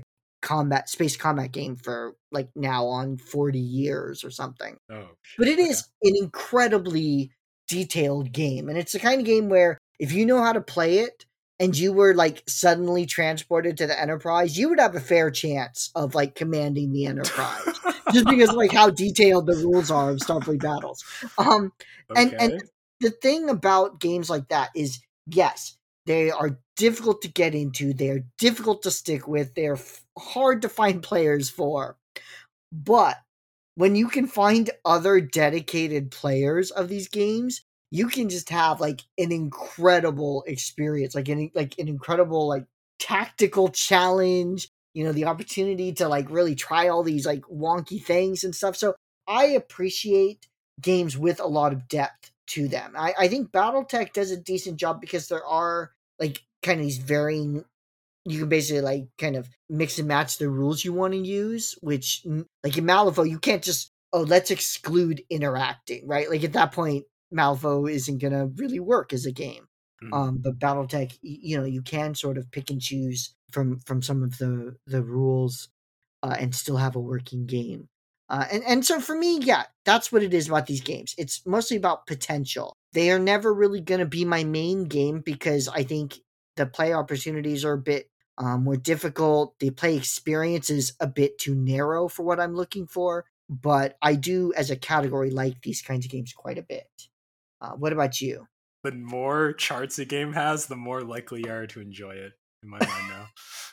[SPEAKER 1] combat space combat game for like now on forty years or something.
[SPEAKER 2] Oh,
[SPEAKER 1] but it
[SPEAKER 2] okay.
[SPEAKER 1] is an incredibly detailed game, and it's the kind of game where if you know how to play it and you were like suddenly transported to the Enterprise, you would have a fair chance of like commanding the Enterprise just because of like how detailed the rules are of Starfleet battles. Um, and
[SPEAKER 2] Okay.
[SPEAKER 1] and the thing about games like that is, yes, they are difficult to get into. They are difficult to stick with. They're f- hard to find players for. But when you can find other dedicated players of these games, you can just have like an incredible experience, like an like an incredible like tactical challenge. You know, the opportunity to like really try all these like wonky things and stuff. So I appreciate games with a lot of depth to them. I, I think BattleTech does a decent job because there are like kind of these varying, you can basically like kind of mix and match the rules you want to use, which like in Malifaux, you can't just, oh, let's exclude interacting, right? Like at that point, Malifaux isn't going to really work as a game.
[SPEAKER 2] Mm.
[SPEAKER 1] Um, but BattleTech, you know, you can sort of pick and choose from from some of the the rules uh, and still have a working game. Uh, and and so for me, yeah, that's what it is about these games. It's mostly about potential. They are never really going to be my main game because I think the play opportunities are a bit um, more difficult. The play experience is a bit too narrow for what I'm looking for. But I do, as a category, like these kinds of games quite a bit. Uh, what about you?
[SPEAKER 2] The more charts a game has, the more likely you are to enjoy it, in my mind now.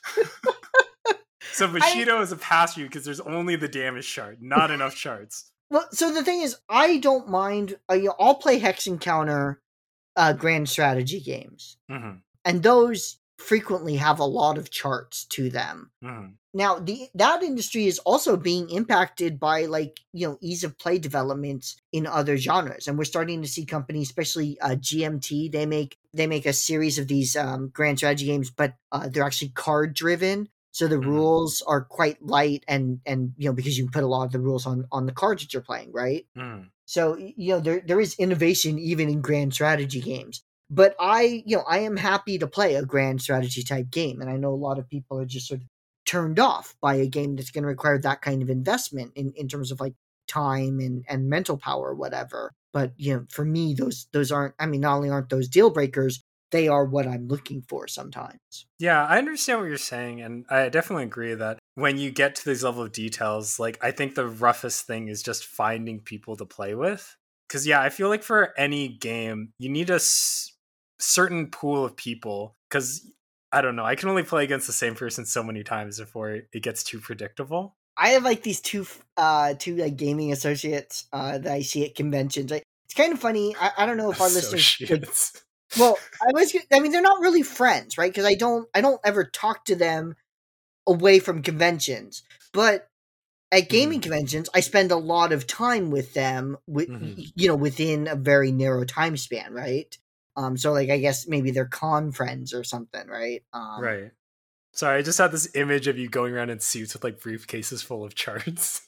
[SPEAKER 2] So Bushido I, is a pass for you because there's only the damage chart, not enough charts.
[SPEAKER 1] Well, so the thing is, I don't mind. Uh, you know, I'll play Hex Encounter uh, grand strategy games.
[SPEAKER 2] Mm-hmm.
[SPEAKER 1] And those frequently have a lot of charts to them.
[SPEAKER 2] Mm-hmm.
[SPEAKER 1] Now, the that industry is also being impacted by like, you know, ease of play developments in other genres. And we're starting to see companies, especially uh, G M T, they make they make a series of these um, grand strategy games, but uh, they're actually card driven. So the mm-hmm. rules are quite light and and you know, because you put a lot of the rules on on the cards that you're playing, right?
[SPEAKER 2] Mm.
[SPEAKER 1] So, you know, there there is innovation even in grand strategy games. But I, you know, I am happy to play a grand strategy type game. And I know a lot of people are just sort of turned off by a game that's going to require that kind of investment in, in terms of like time and, and mental power or whatever. But, you know, for me, those those aren't, I mean, not only aren't those deal breakers, they are what I'm looking for sometimes.
[SPEAKER 2] Yeah, I understand what you're saying. And I definitely agree that when you get to these level of details, like I think the roughest thing is just finding people to play with. Because, yeah, I feel like for any game, you need a s- certain pool of people. Because, I don't know, I can only play against the same person so many times before it gets too predictable.
[SPEAKER 1] I have like these two uh, two like gaming associates uh, that I see at conventions. Like, it's kind of funny. I, I don't know if our listeners... Like, well, I was. I mean, they're not really friends, right? Because I don't. I don't ever talk to them away from conventions. But at gaming mm-hmm. conventions, I spend a lot of time with them. With mm-hmm. you know, within a very narrow time span, right? Um. So, like, I guess maybe they're con friends or something, right? Um,
[SPEAKER 2] right. Sorry, I just had this image of you going around in suits with like briefcases full of charts.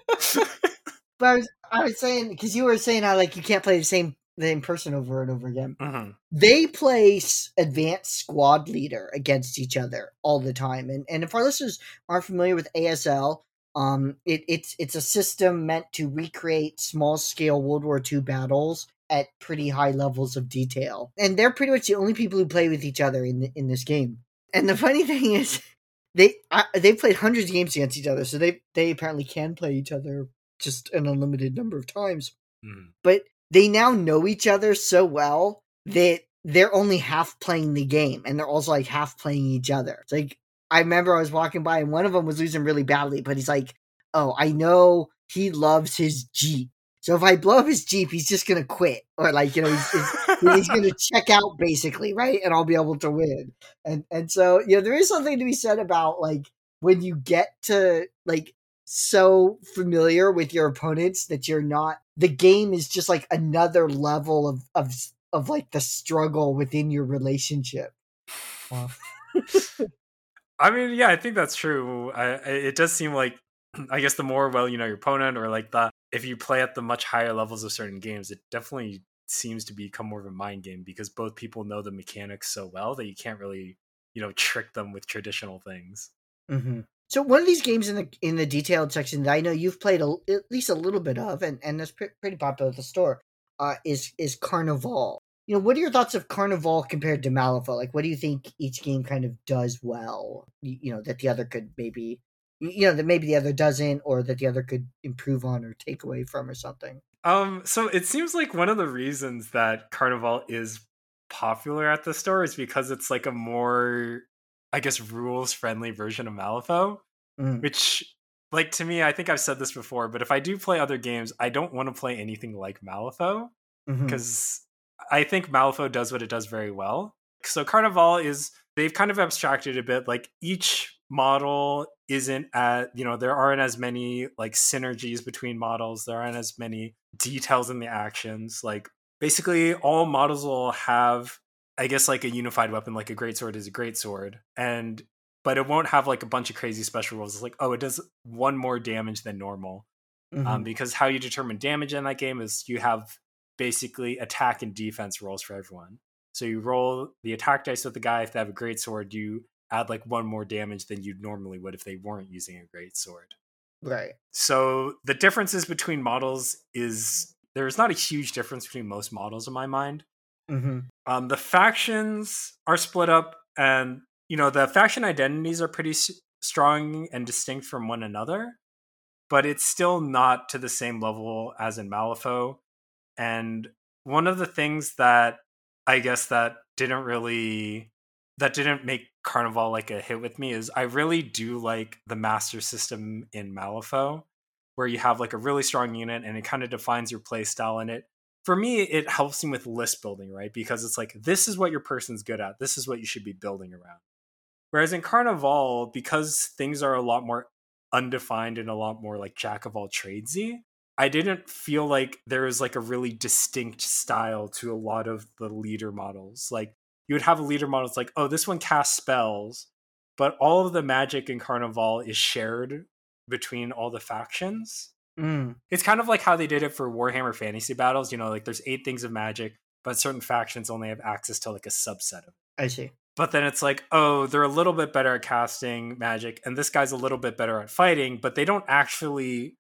[SPEAKER 1] But I was, I was saying because you were saying how like you can't play the same. The same person over and over again.
[SPEAKER 2] Mm-hmm.
[SPEAKER 1] They play advanced squad leader against each other all the time. And and if our listeners aren't familiar with A S L, um, it, it's it's a system meant to recreate small scale World War Two battles at pretty high levels of detail. And they're pretty much the only people who play with each other in in this game. And the funny thing is, they I, they played hundreds of games against each other, so they they apparently can play each other just an unlimited number of times.
[SPEAKER 2] Mm.
[SPEAKER 1] But they now know each other so well that they're only half playing the game, and they're also like half playing each other. It's like, I remember I was walking by and one of them was losing really badly, but he's like, oh, I know he loves his Jeep. So if I blow up his Jeep, he's just going to quit. Or like, you know, he's, he's, he's going to check out basically, right? And I'll be able to win. And, and so, you know, there is something to be said about like when you get to like, so familiar with your opponents that you're not, the game is just like another level of of of like the struggle within your relationship. Wow.
[SPEAKER 2] I mean, yeah, I think that's true. I, it does seem like, I guess the more well you know your opponent, or like the if you play at the much higher levels of certain games, it definitely seems to become more of a mind game because both people know the mechanics so well that you can't really, you know, trick them with traditional things.
[SPEAKER 1] Mm-hmm. So one of these games in the in the detailed section that I know you've played a, at least a little bit of, and, and that's pre- pretty popular at the store, uh, is is Carnival. You know, what are your thoughts of Carnival compared to Malifaux? Like, what do you think each game kind of does well? You, you know, that the other could maybe, you know, that maybe the other doesn't, or that the other could improve on or take away from, or something.
[SPEAKER 2] Um, so it seems like one of the reasons that Carnival is popular at the store is because it's like a more, I guess, rules friendly version of Malifaux.
[SPEAKER 1] Mm.
[SPEAKER 2] Which, like, to me, I think I've said this before, but if I do play other games, I don't want to play anything like Malifaux, because mm-hmm. I think Malifaux does what it does very well. So Carnival is, they've kind of abstracted a bit, like each model isn't at, you know, there aren't as many like synergies between models, there aren't as many details in the actions. Like basically all models will have, I guess, like a unified weapon, like a greatsword is a greatsword, and but it won't have like a bunch of crazy special rules. It's like, oh, it does one more damage than normal. Mm-hmm. Um, because how you determine damage in that game is you have basically attack and defense rolls for everyone. So you roll the attack dice with the guy. If they have a great sword, you add like one more damage than you normally would if they weren't using a great sword.
[SPEAKER 1] Right.
[SPEAKER 2] So the differences between models is, there's not a huge difference between most models in my mind.
[SPEAKER 1] Mm-hmm.
[SPEAKER 2] Um, the factions are split up, and you know, the faction identities are pretty s- strong and distinct from one another, but it's still not to the same level as in Malifaux. And one of the things that I guess that didn't really, that didn't make Carnival like a hit with me is I really do like the master system in Malifaux, where you have like a really strong unit and it kind of defines your play style in it. For me, it helps me with list building, right? Because it's like, this is what your person's good at. This is what you should be building around. Whereas in Carnival, because things are a lot more undefined and a lot more like jack of all tradesy, I didn't feel like there was like a really distinct style to a lot of the leader models. Like you would have a leader model, it's like, oh, this one casts spells, but all of the magic in Carnival is shared between all the factions.
[SPEAKER 1] Mm.
[SPEAKER 2] It's kind of like how they did it for Warhammer Fantasy Battles. You know, like there's eight things of magic, but certain factions only have access to like a subset of it.
[SPEAKER 1] I see.
[SPEAKER 2] But then it's like, oh, they're a little bit better at casting magic, and this guy's a little bit better at fighting, but they don't actually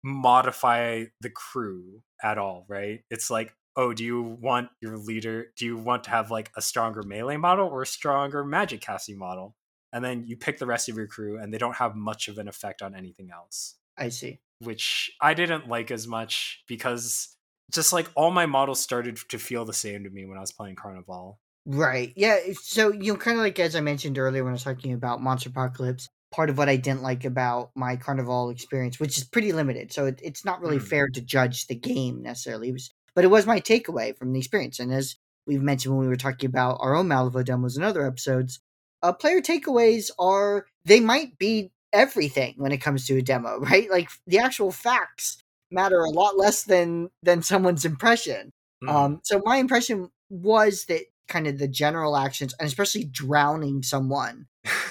[SPEAKER 2] modify the crew at all, right? It's like, oh, do you want your leader, do you want to have like a stronger melee model or a stronger magic casting model? And then you pick the rest of your crew, and they don't have much of an effect on anything else.
[SPEAKER 1] I see.
[SPEAKER 2] Which I didn't like as much, because just like all my models started to feel the same to me when I was playing Carnival.
[SPEAKER 1] Right. Yeah. So, you know, kind of like as I mentioned earlier when I was talking about Monster Apocalypse, part of what I didn't like about my Carnival experience, which is pretty limited, so it, it's not really mm. fair to judge the game necessarily, it was, but it was my takeaway from the experience. And as we've mentioned when we were talking about our own Malifaux demos and other episodes, uh, player takeaways are, they might be everything when it comes to a demo, right? Like the actual facts matter a lot less than than someone's impression. Mm. Um, so my impression was that kind of the general actions, and especially drowning someone,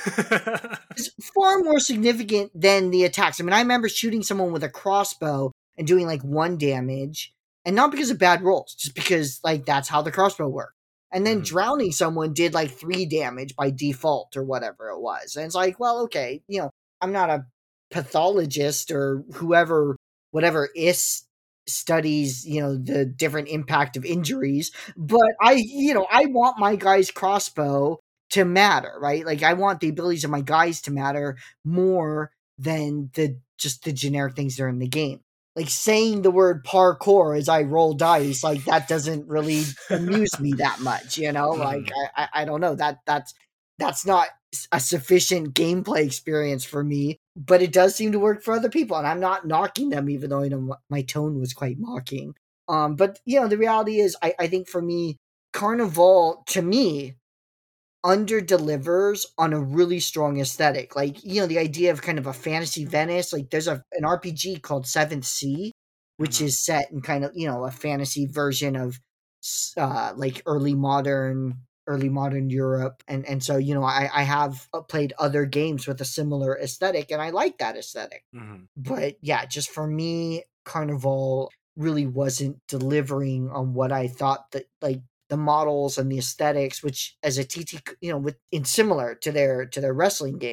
[SPEAKER 1] is far more significant than the attacks. I mean, I remember shooting someone with a crossbow and doing like one damage, and not because of bad rolls, just because like that's how the crossbow worked. And then mm. drowning someone did like three damage by default or whatever it was. And it's like, well, okay, you know, I'm not a pathologist or whoever, whatever is studies, you know, the different impact of injuries, but I, you know, I want my guy's crossbow to matter, right? Like I want the abilities of my guys to matter more than the just the generic things that are in the game. Like saying the word parkour as I roll dice, like that doesn't really amuse me that much, you know. Like I, I, I don't know, that that's that's not a sufficient gameplay experience for me, but it does seem to work for other people, and I'm not knocking them, even though I know my tone was quite mocking. Um, but you know, the reality is, I, I think for me, Carnival to me under delivers on a really strong aesthetic. Like, you know, the idea of kind of a fantasy Venice. Like, there's a an R P G called Seventh Sea, which mm-hmm. is set in kind of, you know, a fantasy version of uh, like early modern. early modern Europe. And and so, you know, I, I have played other games with a similar aesthetic, and I like that aesthetic. Mm-hmm. But yeah, just for me, Carnival really wasn't delivering on what I thought that, like, the models and the aesthetics, which as a T T, you know, with in similar to their to their wrestling game,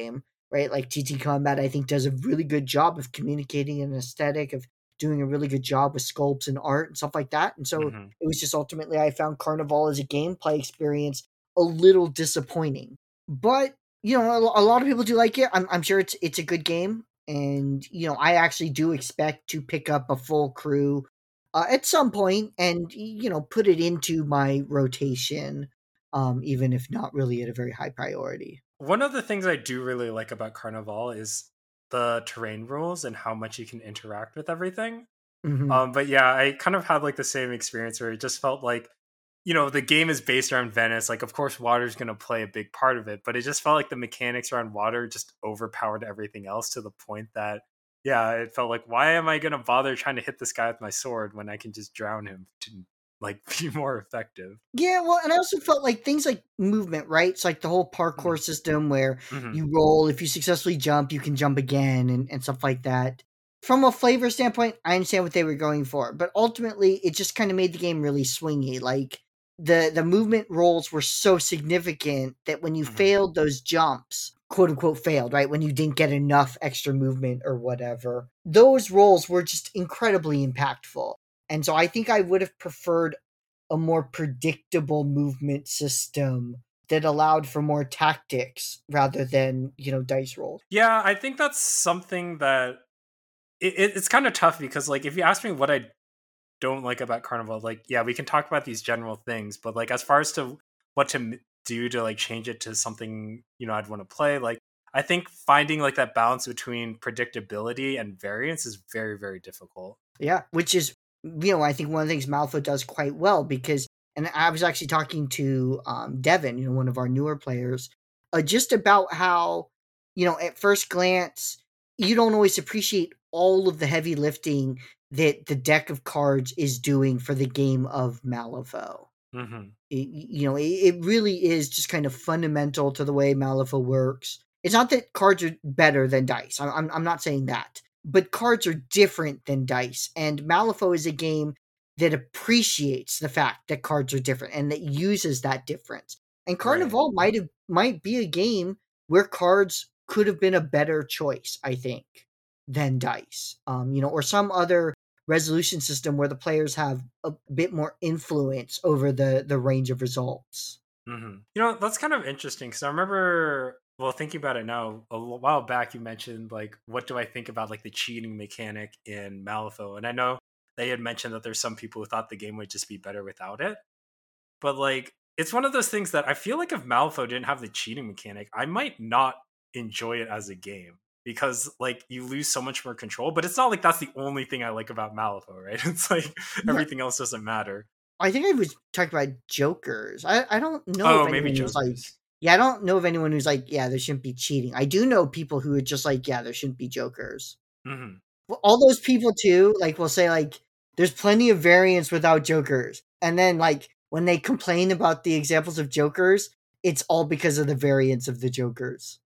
[SPEAKER 1] right? Like T T Combat, I think, does a really good job of communicating an aesthetic, of doing a really good job with sculpts and art and stuff like that. And so
[SPEAKER 2] Mm-hmm.
[SPEAKER 1] it was just ultimately, I found Carnival as a gameplay experience a little disappointing. But, you know, a, a lot of people do like it. I'm, I'm sure it's it's a good game. And, you know, I actually do expect to pick up a full crew uh, at some point and, you know, put it into my rotation, um, even if not really at a very high priority.
[SPEAKER 2] One of the things I do really like about Carnival is the terrain rules and how much you can interact with everything.
[SPEAKER 1] Mm-hmm.
[SPEAKER 2] Um, but yeah, I kind of had like the same experience where it just felt like, you know, the game is based around Venice. Like, of course, water is going to play a big part of it, but it just felt like the mechanics around water just overpowered everything else to the point that, yeah, it felt like, why am I going to bother trying to hit this guy with my sword when I can just drown him to like be more effective?
[SPEAKER 1] Yeah, well, and I also felt like things like movement, right? It's like the whole parkour
[SPEAKER 2] Mm-hmm.
[SPEAKER 1] system where
[SPEAKER 2] Mm-hmm.
[SPEAKER 1] you roll. If you successfully jump, you can jump again and, and stuff like that. From a flavor standpoint, I understand what they were going for, but ultimately, it just kind of made the game really swingy. Like the the movement rolls were so significant that when you
[SPEAKER 2] Mm-hmm.
[SPEAKER 1] failed those jumps, quote unquote failed, right? When you didn't get enough extra movement or whatever, those rolls were just incredibly impactful. And so I think I would have preferred a more predictable movement system that allowed for more tactics rather than, you know, dice rolls.
[SPEAKER 2] Yeah, I think that's something that it, it, it's kind of tough because, like, if you ask me what I don't like about Carnival, like, yeah, we can talk about these general things, but like, as far as to what to m- do to like change it to something, you know, I'd want to play, like, I think finding like that balance between predictability and variance is very, very difficult.
[SPEAKER 1] Yeah, which is, you know, I think one of the things Malifaux does quite well because, and I was actually talking to um, Devin, you know, one of our newer players, uh, just about how, you know, at first glance, you don't always appreciate all of the heavy lifting that the deck of cards is doing for the game of Malifaux.
[SPEAKER 2] Mm-hmm.
[SPEAKER 1] It, you know, it, it really is just kind of fundamental to the way Malifaux works. It's not that cards are better than dice. I'm, I'm, I'm not saying that. But cards are different than dice. And Malifaux is a game that appreciates the fact that cards are different and that uses that difference. And
[SPEAKER 2] Right.
[SPEAKER 1] Carnival might have might be a game where cards could have been a better choice, I think, than dice. Um, you know, or some other resolution system where the players have a bit more influence over the the range of results.
[SPEAKER 2] Mm-hmm. You know, that's kind of interesting because I remember, well, thinking about it now, a l- while back, you mentioned like, what do I think about like the cheating mechanic in Malifaux? And I know they had mentioned that there's some people who thought the game would just be better without it, but like, it's one of those things that I feel like if Malifaux didn't have the cheating mechanic, I might not enjoy it as a game because like you lose so much more control. But it's not like that's the only thing I like about Malifaux, right? It's like
[SPEAKER 1] Yeah,
[SPEAKER 2] everything else doesn't matter.
[SPEAKER 1] I think I was talking about Jokers. I, I don't know if
[SPEAKER 2] Oh, maybe
[SPEAKER 1] anyone was like,
[SPEAKER 2] Jokers.
[SPEAKER 1] yeah, I don't know of anyone who's like, yeah, there shouldn't be cheating. I do know people who are just like, yeah, there shouldn't be Jokers.
[SPEAKER 2] Mm-hmm.
[SPEAKER 1] Well, all those people too, like, will say like, there's plenty of variants without Jokers, and then like when they complain about the examples of Jokers, it's all because of the variants of the Jokers.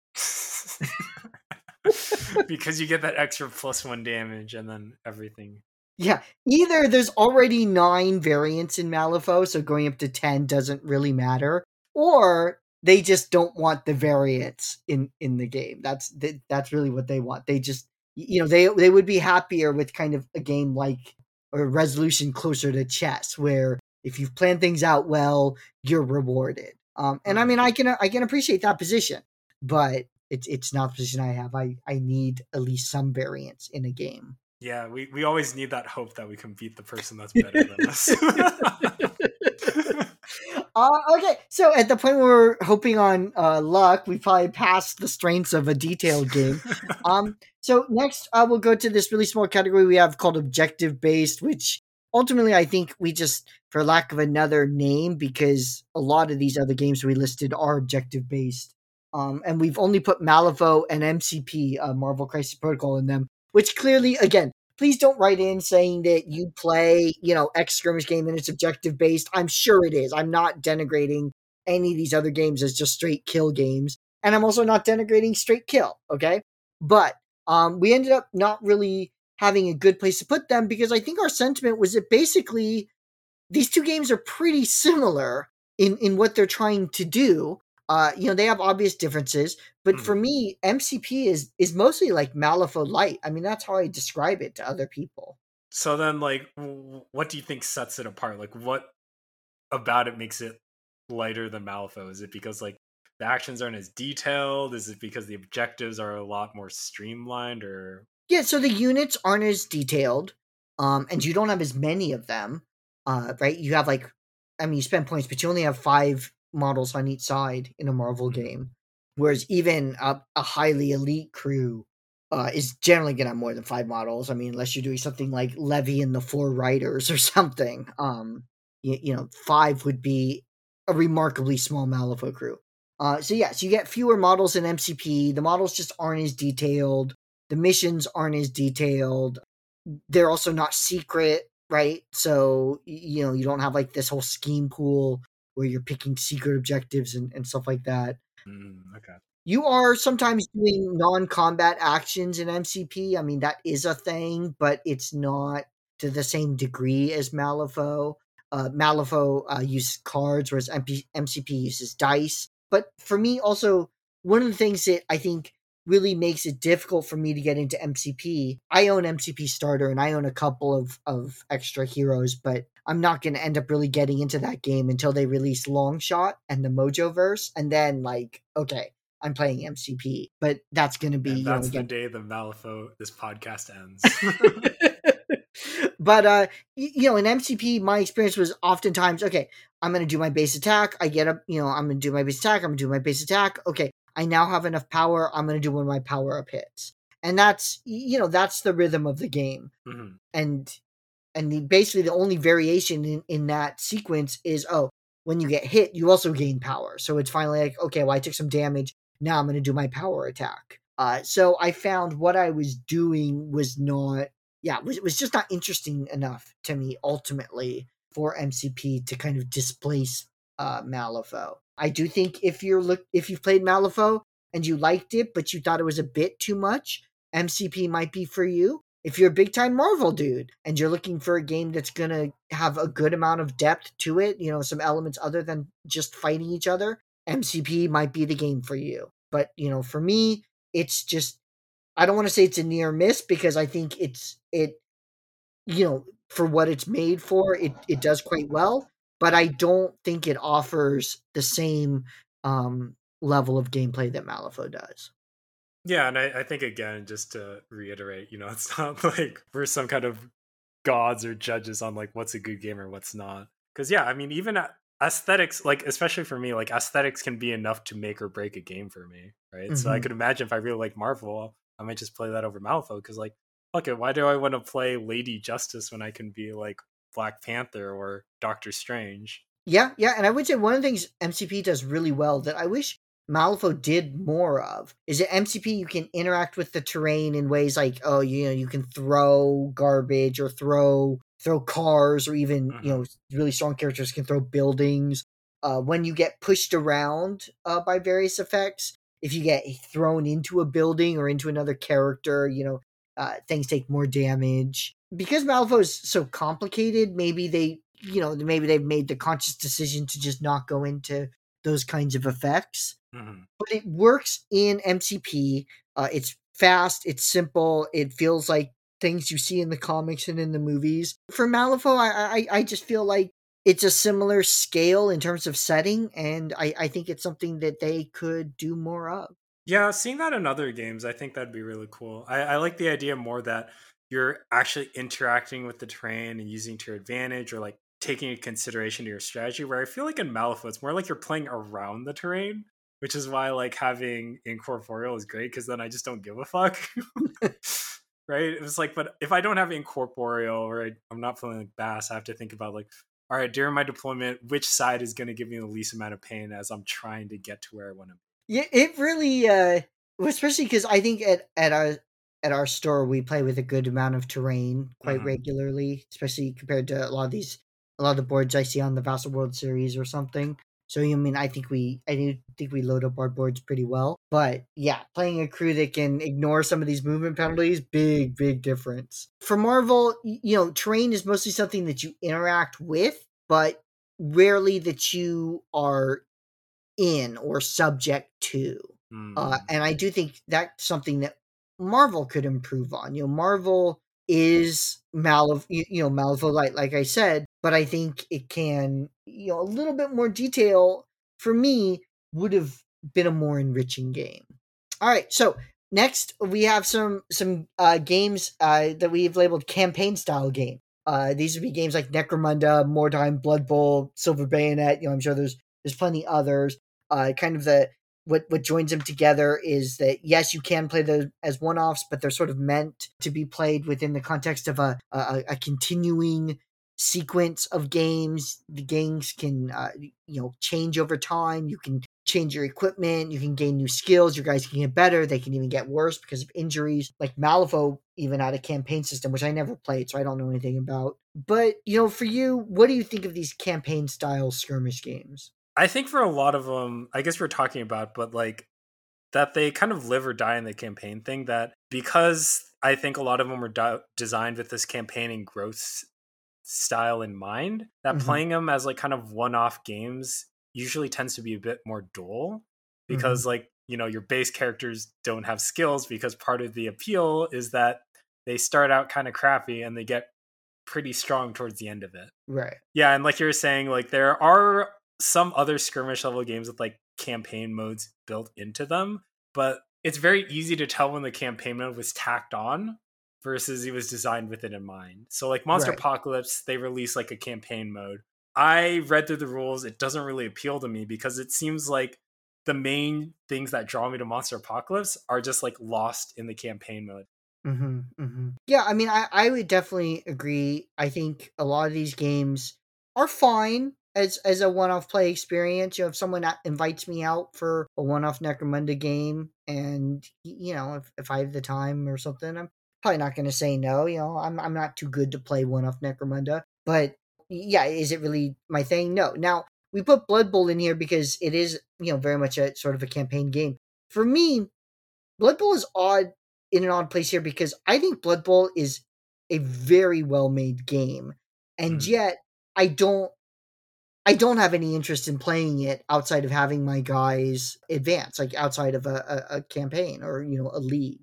[SPEAKER 2] Because you get that extra plus one damage and then everything.
[SPEAKER 1] Yeah, either there's already nine variants in Malifaux, so going up to ten doesn't really matter, or they just don't want the variants in in the game. That's that, that's really what they want. They just, you know, they they would be happier with kind of a game like or resolution closer to chess, where if you've planned things out well, you're rewarded. Um, and I
[SPEAKER 2] Mm-hmm.
[SPEAKER 1] mean, I can I can appreciate that position, but it's it's not the position I have. I I need at least some variants in a game.
[SPEAKER 2] Yeah, we, we always need that hope that we can beat the person that's better than us.
[SPEAKER 1] Uh, okay, so at the point where we're hoping on uh, luck, we probably passed the strengths of a detailed game. Um, so next, uh, we'll go to this really small category we have called objective based, which ultimately I think we just, for lack of another name, because a lot of these other games we listed are objective based. Um, and we've only put Malifaux and M C P, uh, Marvel Crisis Protocol, in them, which clearly, again, please don't write in saying that you play, you know, X skirmish game and it's objective based. I'm sure it is. I'm not denigrating any of these other games as just straight kill games. And I'm also not denigrating straight kill, okay? But um, we ended up not really having a good place to put them because I think our sentiment was that basically these two games are pretty similar in, in what they're trying to do. Uh, you know, they have obvious differences, but
[SPEAKER 2] Mhm.
[SPEAKER 1] for me, M C P is is mostly like Malifaux light. I mean, that's how I describe it to other people.
[SPEAKER 2] So then, like, w- what do you think sets it apart? Like, what about it makes it lighter than Malifaux? Is it because like the actions aren't as detailed? Is it because the objectives are a lot more streamlined? Or
[SPEAKER 1] Yeah, so the units aren't as detailed, um, and you don't have as many of them. Uh, right? You have like, I mean, you spend points, but you only have five models on each side in a Marvel
[SPEAKER 2] Mhm.
[SPEAKER 1] game. Whereas even a, a highly elite crew uh, is generally going to have more than five models. I mean, unless you're doing something like Levy and the Four Riders or something. Um, you, you know, five would be a remarkably small Malifaux crew. Uh, so yes, you get fewer models in M C P. The models just aren't as detailed. The missions aren't as detailed. They're also not secret, right? So, you know, you don't have like this whole scheme pool where you're picking secret objectives and, and stuff like that.
[SPEAKER 2] Mm, okay.
[SPEAKER 1] You are sometimes doing non-combat actions in M C P. I mean, that is a thing, but it's not to the same degree as Malifaux. Uh, Malifaux uh, uses cards, whereas M P- M C P uses dice. But for me, also, one of the things that I think really makes it difficult for me to get into M C P, I own M C P Starter and I own a couple of, of extra heroes, but I'm not going to end up really getting into that game until they release Longshot and the Mojoverse. And then, like, okay, I'm playing M C P, but that's going to be,
[SPEAKER 2] And
[SPEAKER 1] you know,
[SPEAKER 2] that's the
[SPEAKER 1] again.
[SPEAKER 2] day the Malifaux this podcast ends.
[SPEAKER 1] But uh you know, in M C P my experience was oftentimes, okay, I'm going to do my base attack, I get up, you know, I'm going to do my base attack, I'm going to do my base attack. Okay, I now have enough power, I'm going to do one of my power up hits. And that's, you know, that's the rhythm of the game.
[SPEAKER 2] Mhm.
[SPEAKER 1] And and the, basically the only variation in, in that sequence is, oh, when you get hit you also gain power, so it's finally like, okay, well, I took some damage, now I'm going to do my power attack. Uh, so I found what I was doing was not, yeah, it was, it was just not interesting enough to me ultimately for M C P to kind of displace uh, Malifaux. I do think if you're look if you've played Malifaux and you liked it but you thought it was a bit too much, M C P might be for you. If you're a big time Marvel dude and you're looking for a game that's gonna have a good amount of depth to it, you know, some elements other than just fighting each other, M C P might be the game for you. But, you know, for me, it's just, I don't want to say it's a near miss because I think it's it you know, for what it's made for, it it does quite well, but I don't think it offers the same um level of gameplay that Malifaux does.
[SPEAKER 2] Yeah, and I, I think again, just to reiterate, you know, it's not like we're some kind of gods or judges on like what's a good game or what's not. Because yeah, I mean, even a- aesthetics, like especially for me, like aesthetics can be enough to make or break a game for me, right? So I
[SPEAKER 1] Mhm.
[SPEAKER 2] could imagine if I really like Marvel, I might just play that over Malifaux because like, okay, why do I want to play Lady Justice when I can be like Black Panther or Doctor Strange?
[SPEAKER 1] Yeah, yeah, and I would say one of the things M C P does really well that I wish Malifaux did more of is that M C P you can interact with the terrain in ways like, oh, you know, you can throw garbage or throw throw cars, or even, you
[SPEAKER 2] Hmm.
[SPEAKER 1] know, really strong characters can throw buildings. Uh, when you get pushed around uh, by various effects, if you get thrown into a building or into another character, you know, uh, things take more damage. Because Malifaux is so complicated, maybe they, you know, maybe they've made the conscious decision to just not go into those kinds of effects.
[SPEAKER 2] Hmm.
[SPEAKER 1] But it works in M C P. Uh, it's fast, it's simple, it feels like things you see in the comics and in the movies. For Malifaux, I, I, I just feel like it's a similar scale in terms of setting, and I, I think it's something that they could do more of.
[SPEAKER 2] Yeah, seeing that in other games, I think that'd be really cool. I, I like the idea more that you're actually interacting with the terrain and using to your advantage or like taking into consideration to your strategy. Where I feel like in Malifaux, it's more like you're playing around the terrain, which is why like having incorporeal is great because then I just don't give a fuck. Right? It was like, but if I don't have incorporeal or I, I'm not playing like Bass, I have to think about like, all right, during my deployment, which side is going to give me the least amount of pain as I'm trying to get to where I want to be.
[SPEAKER 1] Yeah, it really, uh, well, especially because I think at at our at our store we play with a good amount of terrain quite
[SPEAKER 2] Hmm.
[SPEAKER 1] regularly, especially compared to a lot of these a lot of the boards I see on the Vassal World Series or something. So I mean, I think we I do think we load up our boards pretty well. But yeah, playing a crew that can ignore some of these movement penalties, big big difference. For Marvel, you know, terrain is mostly something that you interact with, but rarely that you are in or subject to.
[SPEAKER 2] Mm.
[SPEAKER 1] Uh, and I do think that's something that Marvel could improve on. You know, Marvel is Malav, you, you know, Malifaux Light, like I said, but I think it can, you know, a little bit more detail for me would have been a more enriching game. All right, so next we have some some uh, games uh, that we've labeled campaign style game. Uh, these would be games like Necromunda, Mordheim, Blood Bowl, Silver Bayonet. You know, I'm sure there's there's plenty others. Uh, kind of the what what joins them together is that yes, you can play those as one-offs, but they're sort of meant to be played within the context of a a, a continuing sequence of games. The games can uh, you know change over time. You can change your equipment. You can gain new skills. Your guys can get better. They can even get worse because of injuries. Like Malifaux even had a campaign system, which I never played, so I don't know anything about. But you know, for you, what do you think of these campaign style skirmish games?
[SPEAKER 2] I think for a lot of them, I guess we're talking about, but like that they kind of live or die in the campaign thing, that because I think a lot of them were di- designed with this campaigning growth style in mind, that mm-hmm. playing them as like kind of one-off games usually tends to be a bit more dull because mm-hmm. like, you know, your base characters don't have skills because part of the appeal is that they start out kind of crappy and they get pretty strong towards the end of it.
[SPEAKER 1] Right.
[SPEAKER 2] Yeah. And like you were saying, like there are some other skirmish level games with like campaign modes built into them, but it's very easy to tell when the campaign mode was tacked on versus it was designed with it in mind. So like Monster right. Apocalypse, they released like a campaign mode. I read through the rules. It doesn't really appeal to me because it seems like the main things that draw me to Monster Apocalypse are just like lost in the campaign mode.
[SPEAKER 1] Mm-hmm, mm-hmm. Yeah, I mean, I, I would definitely agree. I think a lot of these games are fine as as a one-off play experience. You know, if someone invites me out for a one-off Necromunda game and, you know, if, if I have the time or something, I'm probably not going to say no. You know, I'm I'm not too good to play one-off Necromunda. But, yeah, is it really my thing? No. Now, we put Blood Bowl in here because it is, you know, very much a sort of a campaign game. For me, Blood Bowl is odd in an odd place here because I think Blood Bowl is a very well-made game. And mm. yet, I don't I don't have any interest in playing it outside of having my guys advance, like outside of a, a, a campaign or, you know, a league.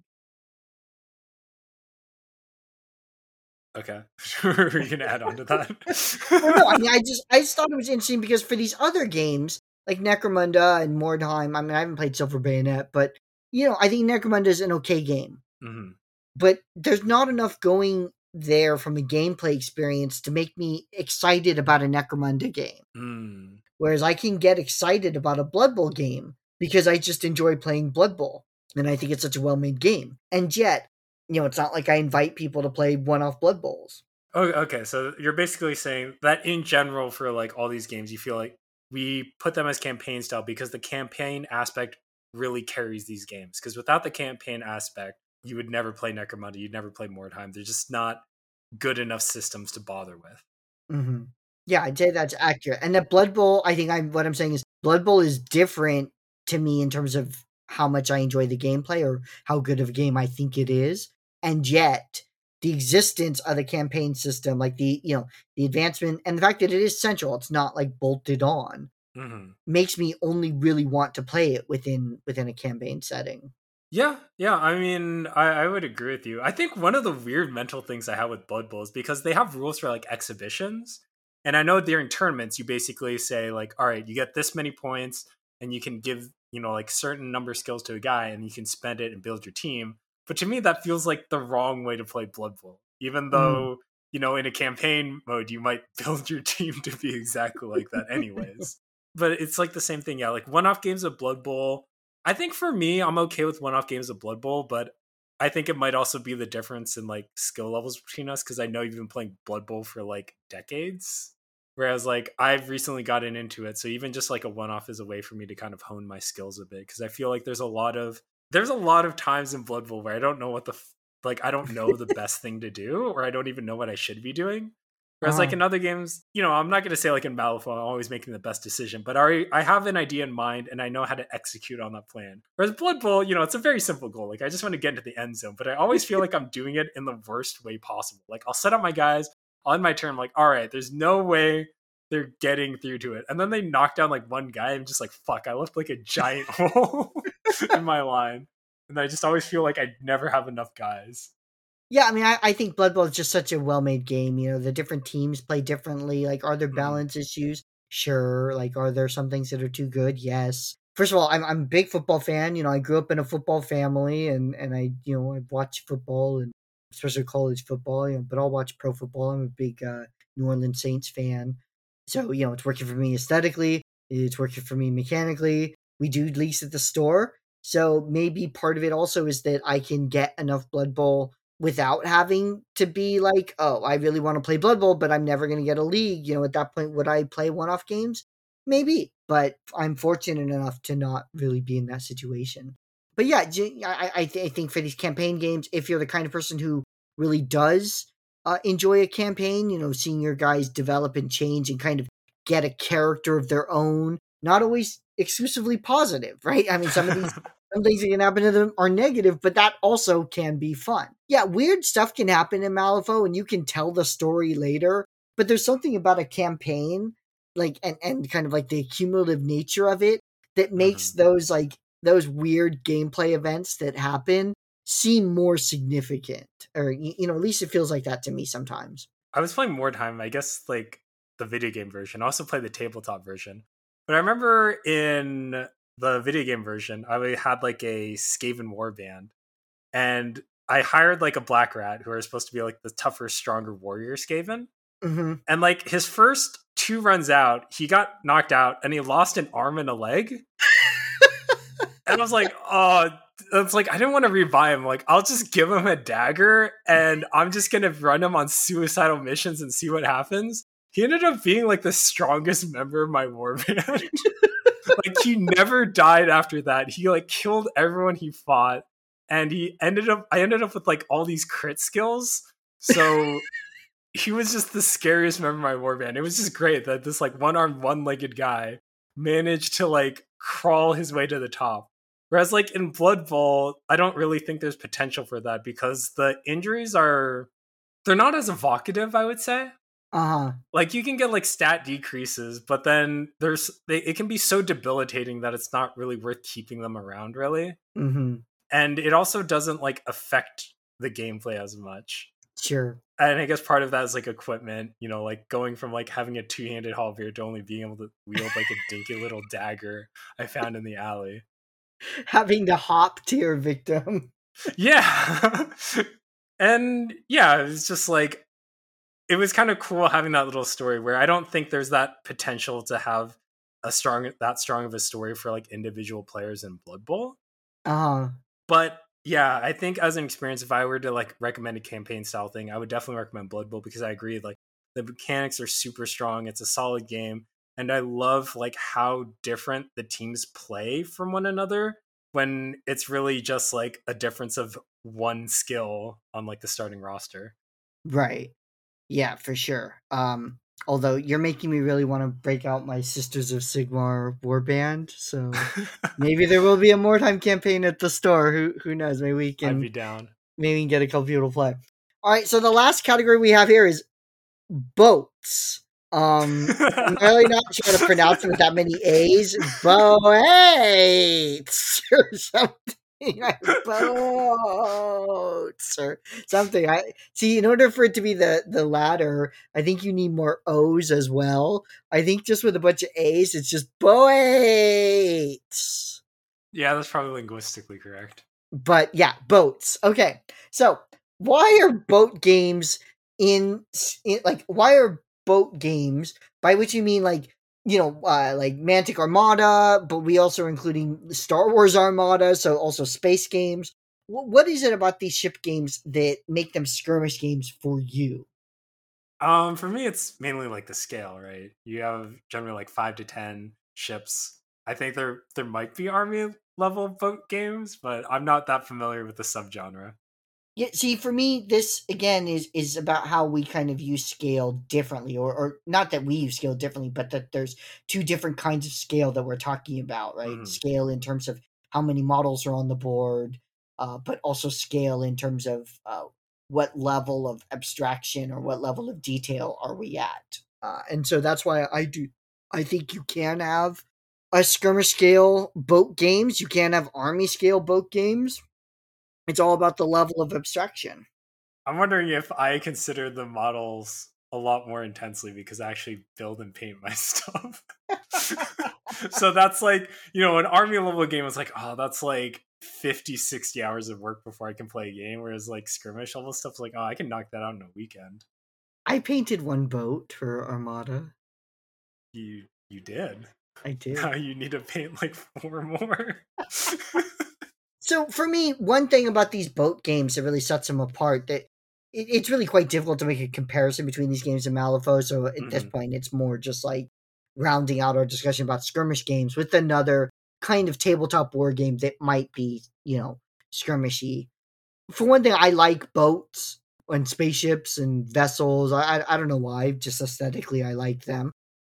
[SPEAKER 2] Okay. Are you going to add on to that?
[SPEAKER 1] Well, no, I mean, I just, I just thought it was interesting because for these other games, like Necromunda and Mordheim, I mean, I haven't played Silver Bayonet, but, you know, I think Necromunda is an okay game.
[SPEAKER 2] Mm-hmm.
[SPEAKER 1] But there's not enough going there from a gameplay experience to make me excited about a Necromunda game.
[SPEAKER 2] Mm.
[SPEAKER 1] Whereas I can get excited about a Blood Bowl game because I just enjoy playing Blood Bowl. And I think it's such a well-made game. And yet, you know, it's not like I invite people to play one-off Blood Bowls.
[SPEAKER 2] Oh, okay, so you're basically saying that in general for like all these games, you feel like we put them as campaign style because the campaign aspect really carries these games. Because without the campaign aspect, you would never play Necromunda, you'd never play Mordheim. They're just not good enough systems to bother with.
[SPEAKER 1] Mm-hmm. Yeah, I'd say that's accurate. And that Blood Bowl, I think I'm what I'm saying is Blood Bowl is different to me in terms of how much I enjoy the gameplay or how good of a game I think it is. And yet, the existence of the campaign system, like the, you know, the advancement and the fact that it is central, it's not like bolted on,
[SPEAKER 2] mm-hmm.
[SPEAKER 1] makes me only really want to play it within within a campaign setting.
[SPEAKER 2] Yeah, yeah. I mean, I, I would agree with you. I think one of the weird mental things I have with Blood Bowl is because they have rules for like exhibitions. And I know during tournaments, you basically say like, all right, you get this many points and you can give, you know, like certain number of skills to a guy and you can spend it and build your team. But to me, that feels like the wrong way to play Blood Bowl, even though, mm. you know, in a campaign mode, you might build your team to be exactly like that anyways. But it's like the same thing. Yeah, like one-off games of Blood Bowl. I think for me, I'm okay with one-off games of Blood Bowl, but I think it might also be the difference in like skill levels between us because I know you've been playing Blood Bowl for like decades, whereas like I've recently gotten into it. So even just like a one-off is a way for me to kind of hone my skills a bit because I feel like there's a lot of there's a lot of times in Blood Bowl where I don't know what the f- like I don't know the best thing to do, or I don't even know what I should be doing. Whereas uh-huh. like in other games, you know, I'm not going to say like in Malifaux, I'm always making the best decision, but I, I have an idea in mind and I know how to execute on that plan. Whereas Blood Bowl, you know, it's a very simple goal. Like I just want to get into the end zone, but I always feel like I'm doing it in the worst way possible. Like I'll set up my guys on my turn, like, all right, there's no way they're getting through to it. And then they knock down like one guy and just like, fuck, I left like a giant hole in my line. And I just always feel like I never have enough guys.
[SPEAKER 1] Yeah, I mean, I, I think Blood Bowl is just such a well-made game. You know, the different teams play differently. Like, are there balance mm. issues? Sure. Like, are there some things that are too good? Yes. First of all, I'm I'm a big football fan. You know, I grew up in a football family, and, and I you know I watch football, and especially college football. You know, but I'll watch pro football. I'm a big uh, New Orleans Saints fan. So you know, it's working for me aesthetically. It's working for me mechanically. We do lease at the store, so maybe part of it also is that I can get enough Blood Bowl without having to be like, oh, I really want to play Blood Bowl, but I'm never going to get a league. You know, at that point, would I play one-off games? Maybe, but I'm fortunate enough to not really be in that situation. But yeah, I, I, th- I think for these campaign games, if you're the kind of person who really does uh, enjoy a campaign, you know, seeing your guys develop and change and kind of get a character of their own, not always exclusively positive, right? I mean, some of these some things that can happen to them are negative, but that also can be fun. Yeah, weird stuff can happen in Malifaux, and you can tell the story later, but there's something about a campaign, like, and, and kind of like the cumulative nature of it that makes mm-hmm. those, like, those weird gameplay events that happen seem more significant. Or, you know, at least it feels like that to me sometimes.
[SPEAKER 2] I was playing more time, I guess, like, the video game version. I also played the tabletop version. But I remember in the video game version, I had like a Skaven warband, and I hired like a black rat who are supposed to be like the tougher, stronger warrior Skaven.
[SPEAKER 1] Mm-hmm.
[SPEAKER 2] And like his first two runs out, he got knocked out and he lost an arm and a leg. And I was like, oh, it's like, I didn't want to revive him. Like, I'll just give him a dagger and I'm just going to run him on suicidal missions and see what happens. He ended up being like the strongest member of my warband. Like, he never died after that. He like killed everyone he fought, and he ended up I ended up with like all these crit skills. So he was just the scariest member of my warband. It was just great that this like one-armed, one-legged guy managed to like crawl his way to the top. Whereas like in Blood Bowl, I don't really think there's potential for that because the injuries are they're not as evocative, I would say.
[SPEAKER 1] Uh-huh.
[SPEAKER 2] Like, you can get like stat decreases, but then there's they, it can be so debilitating that it's not really worth keeping them around, really.
[SPEAKER 1] Mm-hmm.
[SPEAKER 2] And it also doesn't like affect the gameplay as much.
[SPEAKER 1] Sure.
[SPEAKER 2] And I guess part of that is like equipment, you know, like going from like having a two-handed halberd to only being able to wield like a dinky little dagger I found in the alley.
[SPEAKER 1] Having to hop to your victim.
[SPEAKER 2] Yeah. And yeah, it's just like, it was kind of cool having that little story where I don't think there's that potential to have a strong, that strong of a story for like individual players in Blood Bowl.
[SPEAKER 1] Uh-huh.
[SPEAKER 2] But yeah, I think as an experience, if I were to like recommend a campaign style thing, I would definitely recommend Blood Bowl because I agree, like the mechanics are super strong. It's a solid game. And I love like how different the teams play from one another when it's really just like a difference of one skill on like the starting roster.
[SPEAKER 1] Right. Yeah, for sure. Um, although you're making me really want to break out my Sisters of Sigmar warband, so maybe there will be a more time campaign at the store. Who who knows? Maybe we can.
[SPEAKER 2] I'd be down.
[SPEAKER 1] Maybe we can get a couple people to play. All right, so the last category we have here is boats. Um, I'm really not sure how to pronounce it with that many A's. Boats or something. Boats or something. I see. In order for it to be the the latter, I think you need more O's as well. I think just with a bunch of A's, it's just boats.
[SPEAKER 2] Yeah, that's probably linguistically correct.
[SPEAKER 1] But yeah, boats. Okay, so why are boat games in, in like why are boat games? By which you mean like. You know, uh, like Mantic Armada, but we also are including Star Wars Armada, so also space games. W- what is it about these ship games that make them skirmish games for you?
[SPEAKER 2] Um, for me, it's mainly like the scale, right? You have generally like five to ten ships. I think there there might be army level boat games, but I'm not that familiar with the subgenre.
[SPEAKER 1] Yeah, see, for me, this again is is about how we kind of use scale differently, or or not that we use scale differently, but that there's two different kinds of scale that we're talking about, right? Mm. Scale in terms of how many models are on the board, uh, but also scale in terms of uh, what level of abstraction or what level of detail are we at. Uh, and so that's why I do. I think you can have a skirmish scale boat games. You can have army scale boat games. It's all about the level of abstraction.
[SPEAKER 2] I'm wondering if I consider the models a lot more intensely because I actually build and paint my stuff. So that's like, you know, an army level game is like, oh, that's like fifty, sixty hours of work before I can play a game. Whereas like skirmish level stuff's like, oh, I can knock that out in a weekend.
[SPEAKER 1] I painted one boat for Armada.
[SPEAKER 2] You you did?
[SPEAKER 1] I did.
[SPEAKER 2] Now you need to paint like four more.
[SPEAKER 1] So for me, one thing about these boat games that really sets them apart, that it, it's really quite difficult to make a comparison between these games and Malifaux. So at mm-hmm. this point, it's more just like rounding out our discussion about skirmish games with another kind of tabletop war game that might be, you know, skirmishy. For one thing, I like boats and spaceships and vessels. I I, I don't know why, just aesthetically, I like them.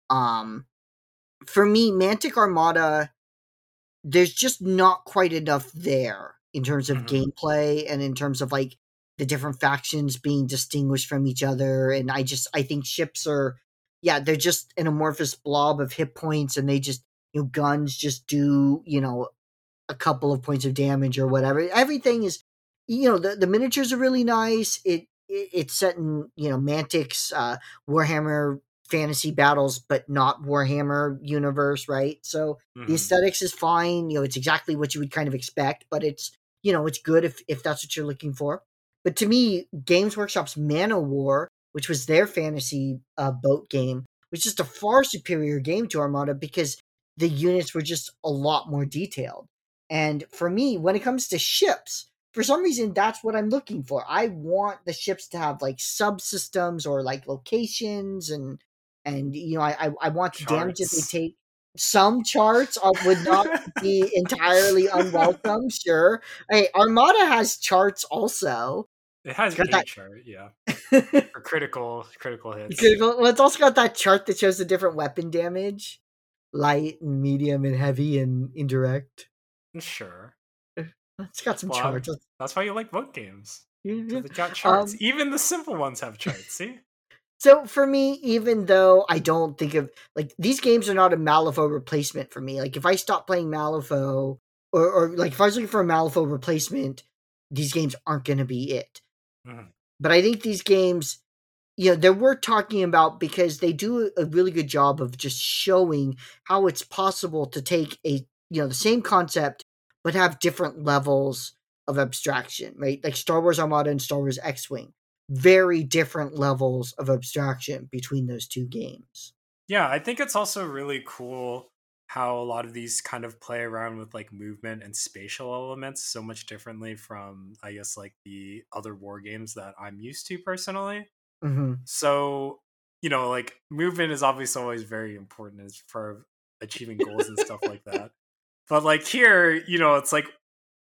[SPEAKER 1] Um, for me, Mantic Armada, there's just not quite enough there in terms of mm-hmm. gameplay and in terms of like the different factions being distinguished from each other. And I just, I think ships are, yeah, they're just an amorphous blob of hit points, and they just, you know, guns just do, you know, a couple of points of damage or whatever. Everything is, you know, the, the miniatures are really nice. It, it it's set in, you know, Mantic's uh, Warhammer fantasy battles, but not Warhammer universe, right? So mm-hmm. the aesthetics is fine. You know, it's exactly what you would kind of expect, but it's, you know, it's good if, if that's what you're looking for. But to me, Games Workshop's Mana War, which was their fantasy uh, boat game, was just a far superior game to Armada because the units were just a lot more detailed. And for me, when it comes to ships, for some reason, that's what I'm looking for. I want the ships to have like subsystems or like locations, and and you know, I I want the damage that they take. Some charts are, would not be entirely unwelcome. Sure, hey, Armada has charts also.
[SPEAKER 2] It has a
[SPEAKER 1] that
[SPEAKER 2] chart, yeah, for critical critical hits.
[SPEAKER 1] Critical, well, it's also got that chart that shows the different weapon damage, light and medium and heavy and indirect.
[SPEAKER 2] Sure.
[SPEAKER 1] It's got some
[SPEAKER 2] well,
[SPEAKER 1] charts.
[SPEAKER 2] That's why you like boat games.
[SPEAKER 1] Yeah.
[SPEAKER 2] They got charts.
[SPEAKER 1] Um,
[SPEAKER 2] even the simple ones have charts, see?
[SPEAKER 1] So for me, even though I don't think of, like, these games are not a Malifaux replacement for me. Like, if I stop playing Malifaux, or, or like, if I was looking for a Malifaux replacement, these games aren't going to be it. Mm-hmm. But I think these games, you know, they're worth talking about because they do a really good job of just showing how it's possible to take a, you know, the same concept, but have different levels of abstraction, right? Like Star Wars Armada and Star Wars X-Wing. Very different levels of abstraction between those two games.
[SPEAKER 2] Yeah, I think it's also really cool how a lot of these kind of play around with like movement and spatial elements so much differently from, I guess, like the other war games that I'm used to personally.
[SPEAKER 1] Mm-hmm.
[SPEAKER 2] So, you know, like movement is obviously always very important as for achieving goals and stuff like that. But like here, you know, it's like,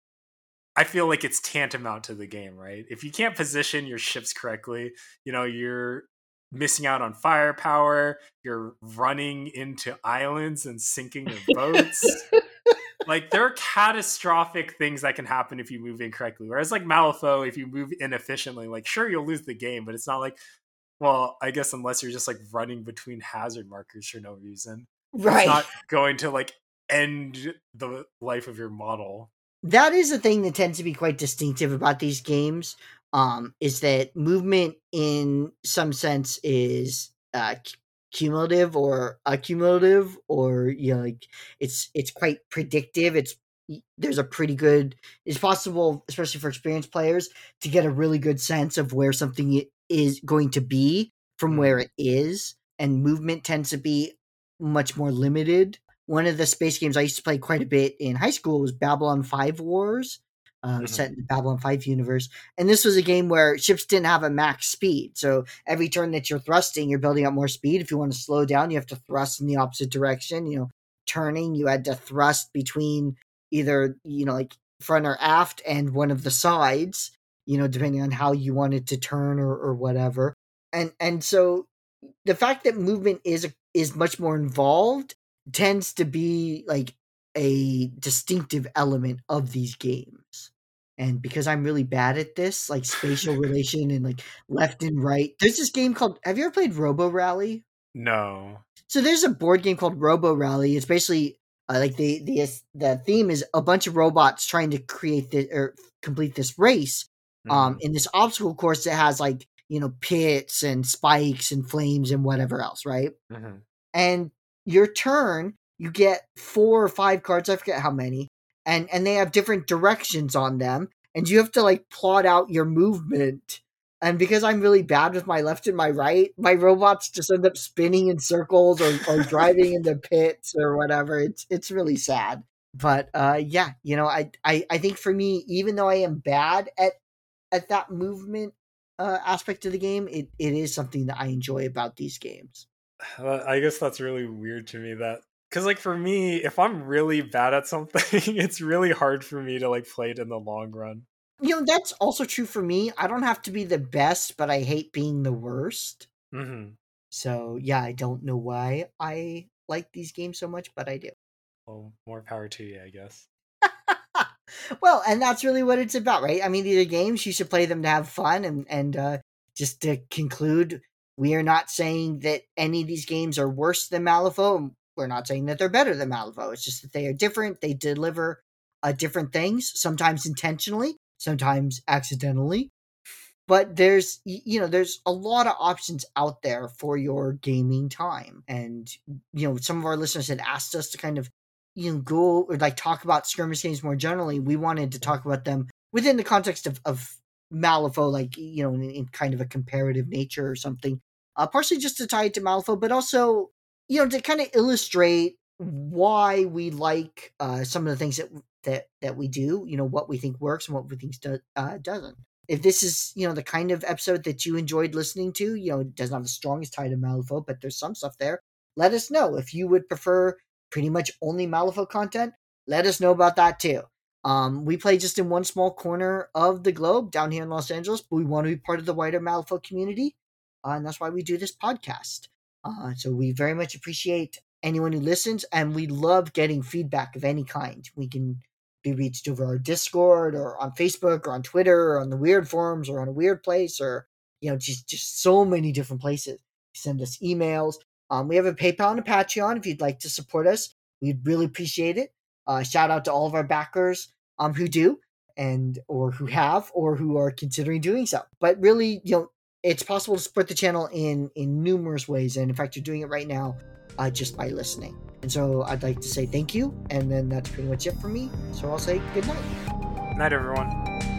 [SPEAKER 2] I feel like it's tantamount to the game, right? If you can't position your ships correctly, you know, you're missing out on firepower, you're running into islands and sinking your boats. Like, there are catastrophic things that can happen if you move incorrectly. Whereas, like, Malifaux, if you move inefficiently, like, sure, you'll lose the game, but it's not like, well, I guess unless you're just, like, running between hazard markers for no reason.
[SPEAKER 1] Right.
[SPEAKER 2] It's not going to, like, end the life of your model.
[SPEAKER 1] That is a thing that tends to be quite distinctive about these games, um, is that movement in some sense is uh, cumulative or accumulative, or, you know, like it's it's quite predictive. It's there's a pretty good, it's possible, especially for experienced players, to get a really good sense of where something is going to be from mm. where it is, and movement tends to be much more limited. One of the space games I used to play quite a bit in high school was Babylon five Wars, uh, mm-hmm. set in the Babylon five universe. And this was a game where ships didn't have a max speed. So every turn that you're thrusting, you're building up more speed. If you want to slow down, you have to thrust in the opposite direction. You know, turning, you had to thrust between either, you know, like front or aft and one of the sides, you know, depending on how you wanted to turn or, or whatever. And and so the fact that movement is is much more involved tends to be like a distinctive element of these games. And because I'm really bad at this, like spatial relation and like left and right, there's this game called, have you ever played Robo Rally?
[SPEAKER 2] No.
[SPEAKER 1] So there's a board game called Robo Rally. It's basically uh, like the the the theme is a bunch of robots trying to create the or complete this race um
[SPEAKER 2] Mhm.
[SPEAKER 1] in this obstacle course that has like, you know, pits and spikes and flames and whatever else, right?
[SPEAKER 2] Mhm.
[SPEAKER 1] And your turn, you get four or five cards, I forget how many, and and they have different directions on them, and you have to like plot out your movement. And because I'm really bad with my left and my right, my robots just end up spinning in circles or, or driving into pits or whatever. It's it's really sad. But uh yeah, you know, I, I I think for me, even though I am bad at at that movement uh aspect of the game, it, it is something that I enjoy about these games.
[SPEAKER 2] Well, I guess that's really weird to me that because like for me, if I'm really bad at something, it's really hard for me to like play it in the long run.
[SPEAKER 1] You know, that's also true for me. I don't have to be the best, but I hate being the worst.
[SPEAKER 2] Mm-hmm.
[SPEAKER 1] So, yeah, I don't know why I like these games so much, but I do.
[SPEAKER 2] Well, more power to you, I guess.
[SPEAKER 1] Well, and that's really what it's about, right? I mean, these are games. You should play them to have fun. And, and uh, just to conclude, we are not saying that any of these games are worse than Malifaux. We're not saying that they're better than Malifaux. It's just that they are different. They deliver uh, different things, sometimes intentionally, sometimes accidentally. But there's you know there's a lot of options out there for your gaming time, and you know some of our listeners had asked us to kind of you know go or like talk about skirmish games more generally. We wanted to talk about them within the context of of Malifaux, like you know in, in kind of a comparative nature or something. Uh, partially just to tie it to Malifaux, but also you know to kind of illustrate why we like uh, some of the things that that that we do. You know what we think works and what we think do, uh, doesn't. If this is, you know, the kind of episode that you enjoyed listening to, you know, it doesn't have the strongest tie to Malifaux, but there's some stuff there. Let us know. If you would prefer pretty much only Malifaux content, let us know about that too. Um, we play just in one small corner of the globe down here in Los Angeles, but we want to be part of the wider Malifaux community. Uh, and that's why we do this podcast. Uh, so we very much appreciate anyone who listens, and we love getting feedback of any kind. We can be reached over our Discord or on Facebook or on Twitter or on the weird forums or on a weird place or you know just just so many different places. Send us emails. Um, we have a PayPal and a Patreon if you'd like to support us. We'd really appreciate it. Uh, shout out to all of our backers um, who do and or who have or who are considering doing so. But really, you know, it's possible to support the channel in in numerous ways, and in fact, you're doing it right now uh, just by listening. And so I'd like to say thank you, and then that's pretty much it for me. So I'll say good night.
[SPEAKER 2] Night, everyone.